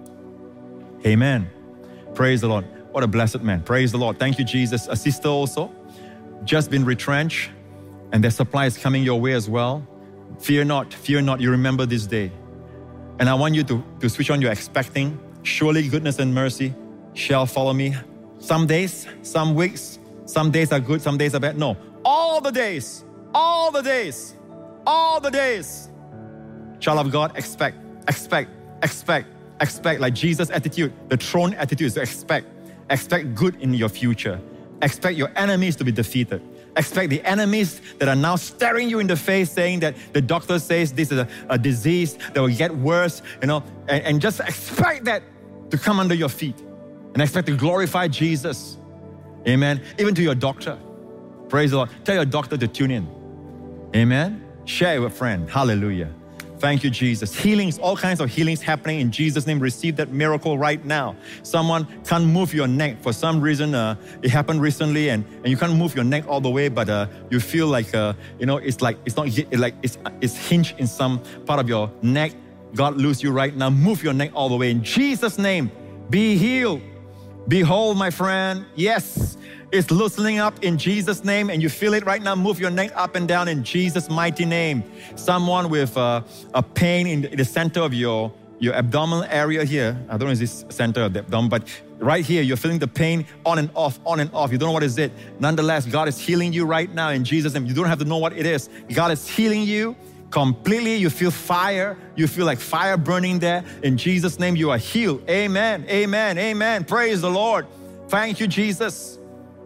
Amen. Praise the Lord. What a blessed man. Praise the Lord. Thank you, Jesus. A sister also just been retrenched, and their supply is coming your way as well. Fear not, fear not. You remember this day. And I want you to, to switch on your expecting. Surely goodness and mercy shall follow me. Some days, some weeks, some days are good, some days are bad. No, all the days, all the days, all the days. Child of God, expect, expect, expect, expect. Like Jesus' attitude, the throne attitude is to expect. Expect good in your future. Expect your enemies to be defeated. Expect the enemies that are now staring you in the face, saying that the doctor says this is a, a disease that will get worse, you know, and, and just expect that to come under your feet. And expect to glorify Jesus. Amen. Even to your doctor. Praise the Lord. Tell your doctor to tune in. Amen. Share with a friend. Hallelujah. Thank you, Jesus. Healings, all kinds of healings happening in Jesus' name. Receive that miracle right now. Someone can't move your neck. For some reason, uh, it happened recently, and, and you can't move your neck all the way, but uh, you feel like, uh, you know, it's like, it's not, like it's, it's hinged in some part of your neck. God loose you right now. Move your neck all the way. In Jesus' name, be healed. Behold, my friend, yes, it's loosening up in Jesus' name, and you feel it right now. Move your neck up and down in Jesus' mighty name. Someone with uh, a pain in the, in the center of your, your abdominal area here. I don't know if it's this center of the abdomen, but right here, you're feeling the pain on and off, on and off. You don't know what is it. Nonetheless, God is healing you right now in Jesus' name. You don't have to know what it is. God is healing you completely. You feel fire. You feel like fire burning there. In Jesus' name, you are healed. Amen. Amen. Amen. Praise the Lord. Thank you, Jesus.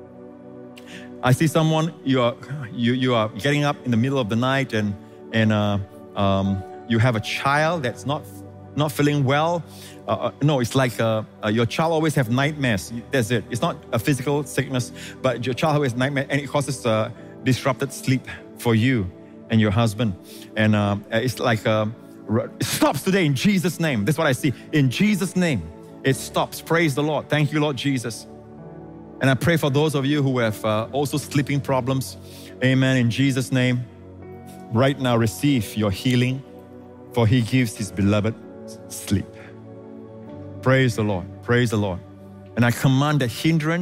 I see someone, you are, you, you are getting up in the middle of the night, and, and uh, um, you have a child that's not, not feeling well. Uh, no, it's like uh, uh, your child always have nightmares. That's it. It's not a physical sickness, but your child always nightmares, and it causes uh, disrupted sleep for you and your husband. And uh, it's like, uh, it stops today in Jesus' name. That's what I see. In Jesus' name, it stops. Praise the Lord. Thank you, Lord Jesus. And I pray for those of you who have uh, also sleeping problems. Amen. In Jesus' name, right now, receive your healing, for He gives His beloved sleep. Praise the Lord. Praise the Lord. And I command the hindrance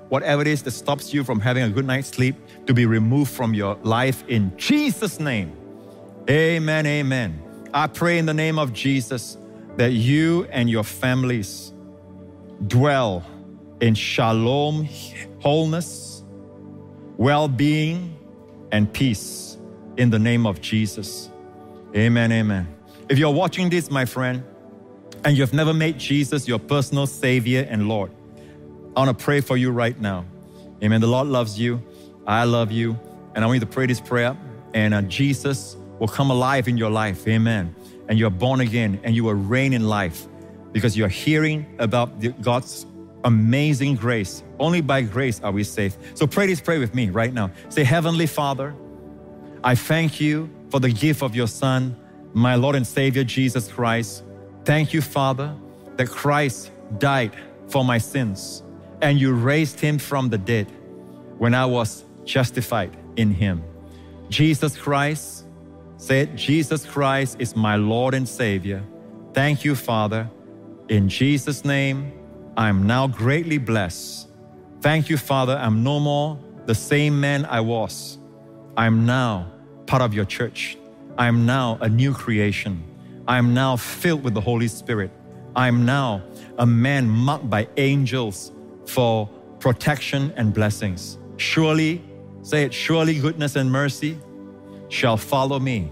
whatever it is that stops you from having a good night's sleep, to be removed from your life in Jesus' name. Amen, amen. I pray in the name of Jesus that you and your families dwell in shalom, wholeness, well-being, and peace in the name of Jesus. Amen, amen. If you're watching this, my friend, and you've never made Jesus your personal Savior and Lord, I want to pray for you right now. Amen. The Lord loves you. I love you. And I want you to pray this prayer. And uh, Jesus will come alive in your life. Amen. And you're born again and you will reign in life because you're hearing about the, God's amazing grace. Only by grace are we saved. So pray this prayer with me right now. Say, Heavenly Father, I thank you for the gift of your Son, my Lord and Savior, Jesus Christ. Thank you, Father, that Christ died for my sins and you raised him from the dead when I was justified in him. Jesus Christ, said, Jesus Christ is my Lord and Savior. Thank you, Father. In Jesus' name, I'm now greatly blessed. Thank you, Father. I'm no more the same man I was. I'm now part of your church. I'm now a new creation. I'm now filled with the Holy Spirit. I'm now a man marked by angels for protection and blessings. Surely, say it, surely goodness and mercy shall follow me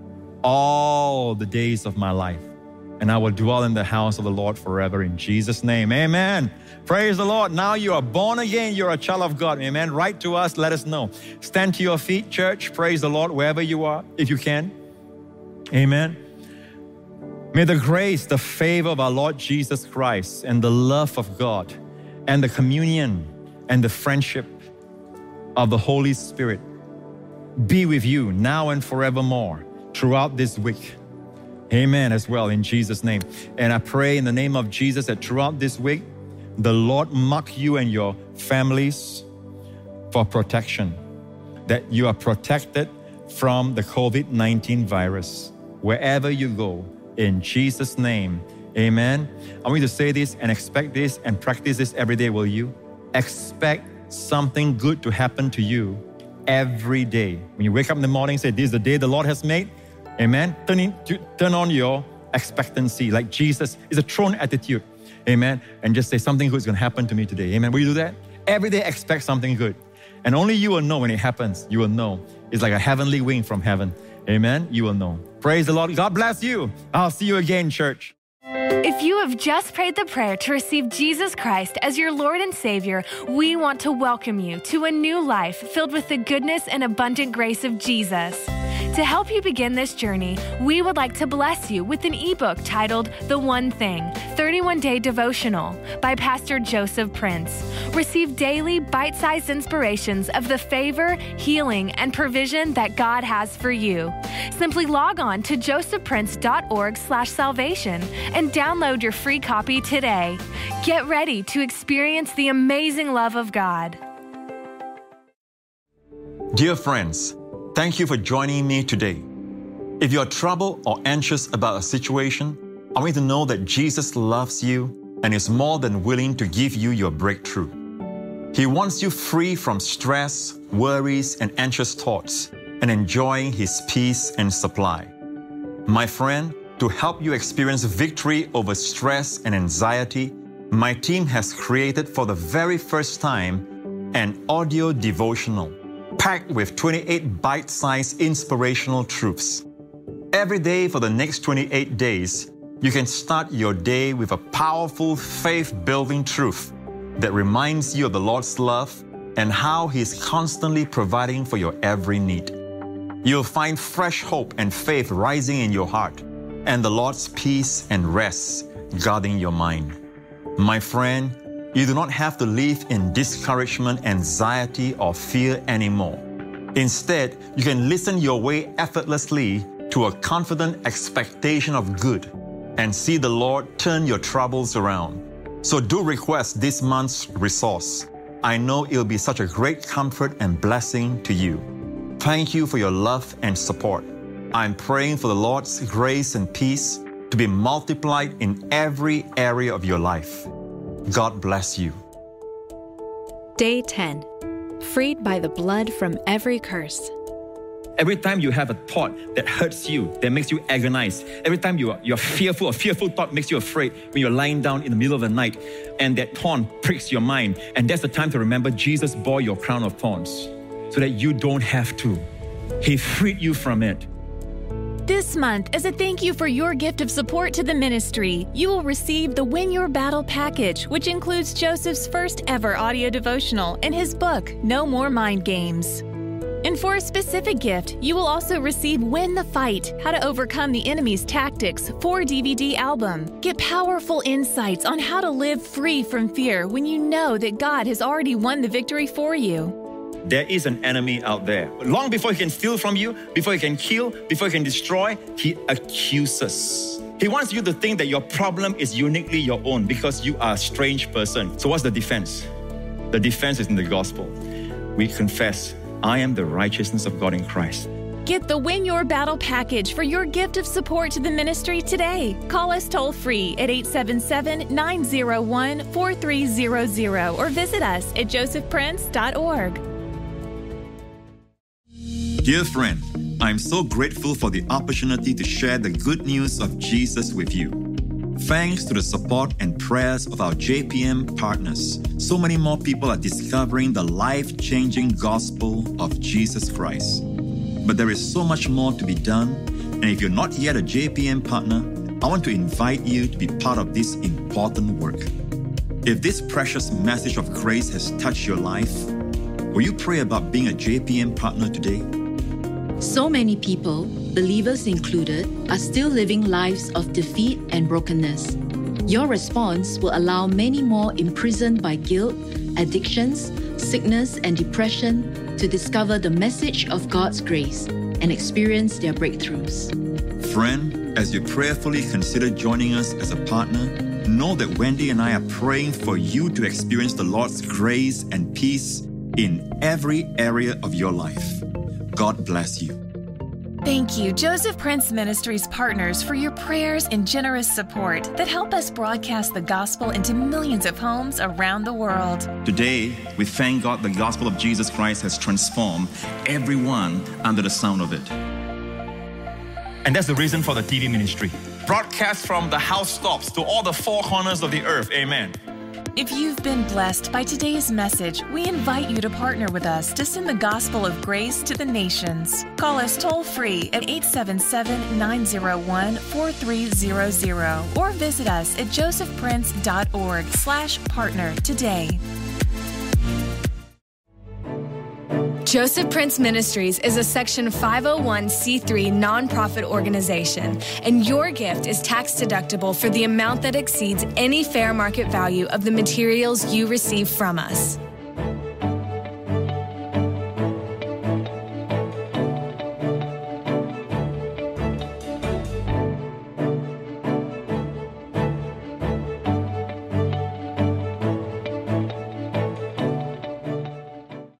all the days of my life, and I will dwell in the house of the Lord forever in Jesus' name. Amen. Praise the Lord. Now you are born again. You're a child of God. Amen. Write to us. Let us know. Stand to your feet, church. Praise the Lord wherever you are, if you can. Amen. May the grace, the favor of our Lord Jesus Christ and the love of God and the communion and the friendship of the Holy Spirit be with you now and forevermore throughout this week. Amen as well in Jesus' name. And I pray in the name of Jesus that throughout this week, the Lord mark you and your families for protection, that you are protected from the COVID nineteen virus wherever you go. In Jesus' name, amen. I want you to say this and expect this and practice this every day, will you? Expect something good to happen to you every day. When you wake up in the morning, say, this is the day the Lord has made. Amen. Turn, in, turn on your expectancy like Jesus. It's a throne attitude. Amen. And just say, something good is going to happen to me today. Amen. Will you do that? Every day expect something good. And only you will know when it happens. You will know. It's like a heavenly wing from heaven. Amen. You will know. Praise the Lord. God bless you. I'll see you again, church. If you have just prayed the prayer to receive Jesus Christ as your Lord and Savior, we want to welcome you to a new life filled with the goodness and abundant grace of Jesus. To help you begin this journey, we would like to bless you with an ebook titled The One Thing, thirty-one day Devotional by Pastor Joseph Prince. Receive daily bite-sized inspirations of the favor, healing, and provision that God has for you. Simply log on to josephprince.org slash salvation and download your free copy today. Get ready to experience the amazing love of God. Dear friends, thank you for joining me today. If you're troubled or anxious about a situation, I want you to know that Jesus loves you and is more than willing to give you your breakthrough. He wants you free from stress, worries, and anxious thoughts and enjoying His peace and supply. My friend, to help you experience victory over stress and anxiety, my team has created for the very first time an audio devotional packed with twenty-eight bite-sized inspirational truths. Every day for the next twenty-eight days, you can start your day with a powerful faith-building truth that reminds you of the Lord's love and how He's constantly providing for your every need. You'll find fresh hope and faith rising in your heart and the Lord's peace and rest guarding your mind. My friend, you do not have to live in discouragement, anxiety, or fear anymore. Instead, you can listen your way effortlessly to a confident expectation of good and see the Lord turn your troubles around. So do request this month's resource. I know it'll be such a great comfort and blessing to you. Thank you for your love and support. I'm praying for the Lord's grace and peace to be multiplied in every area of your life. God bless you. Day ten. Freed by the blood from every curse. Every time you have a thought that hurts you, that makes you agonize, every time you are, you're fearful, a fearful thought makes you afraid when you're lying down in the middle of the night and that thorn pricks your mind, and that's the time to remember Jesus bore your crown of thorns so that you don't have to. He freed you from it. This month, as a thank you for your gift of support to the ministry, you will receive the Win Your Battle package, which includes Joseph's first ever audio devotional and his book, No More Mind Games. And for a specific gift, you will also receive Win the Fight, How to Overcome the Enemy's Tactics four D V D album. Get powerful insights on how to live free from fear when you know that God has already won the victory for you. There is an enemy out there. Long before he can steal from you, before he can kill, before he can destroy, he accuses. He wants you to think that your problem is uniquely your own because you are a strange person. So what's the defense? The defense is in the gospel. We confess, I am the righteousness of God in Christ. Get the Win Your Battle package for your gift of support to the ministry today. Call us toll-free at eight seven seven, nine zero one, four three zero zero or visit us at joseph prince dot org. Dear friend, I'm so grateful for the opportunity to share the good news of Jesus with you. Thanks to the support and prayers of our J P M partners, so many more people are discovering the life-changing gospel of Jesus Christ. But there is so much more to be done, and if you're not yet a J P M partner, I want to invite you to be part of this important work. If this precious message of grace has touched your life, will you pray about being a J P M partner today? So many people, believers included, are still living lives of defeat and brokenness. Your response will allow many more imprisoned by guilt, addictions, sickness, and depression to discover the message of God's grace and experience their breakthroughs. Friend, as you prayerfully consider joining us as a partner, know that Wendy and I are praying for you to experience the Lord's grace and peace in every area of your life. God bless you. Thank you, Joseph Prince Ministries partners, for your prayers and generous support that help us broadcast the gospel into millions of homes around the world. Today, we thank God the gospel of Jesus Christ has transformed everyone under the sound of it. And that's the reason for the T V ministry. Broadcast from the housetops to all the four corners of the earth. Amen. If you've been blessed by today's message, we invite you to partner with us to send the gospel of grace to the nations. Call us toll-free at eight seven seven, nine zero one, four three zero zero or visit us at joseph prince dot org slash partner today. Joseph Prince Ministries is a Section five oh one c three nonprofit organization, and your gift is tax deductible for the amount that exceeds any fair market value of the materials you receive from us.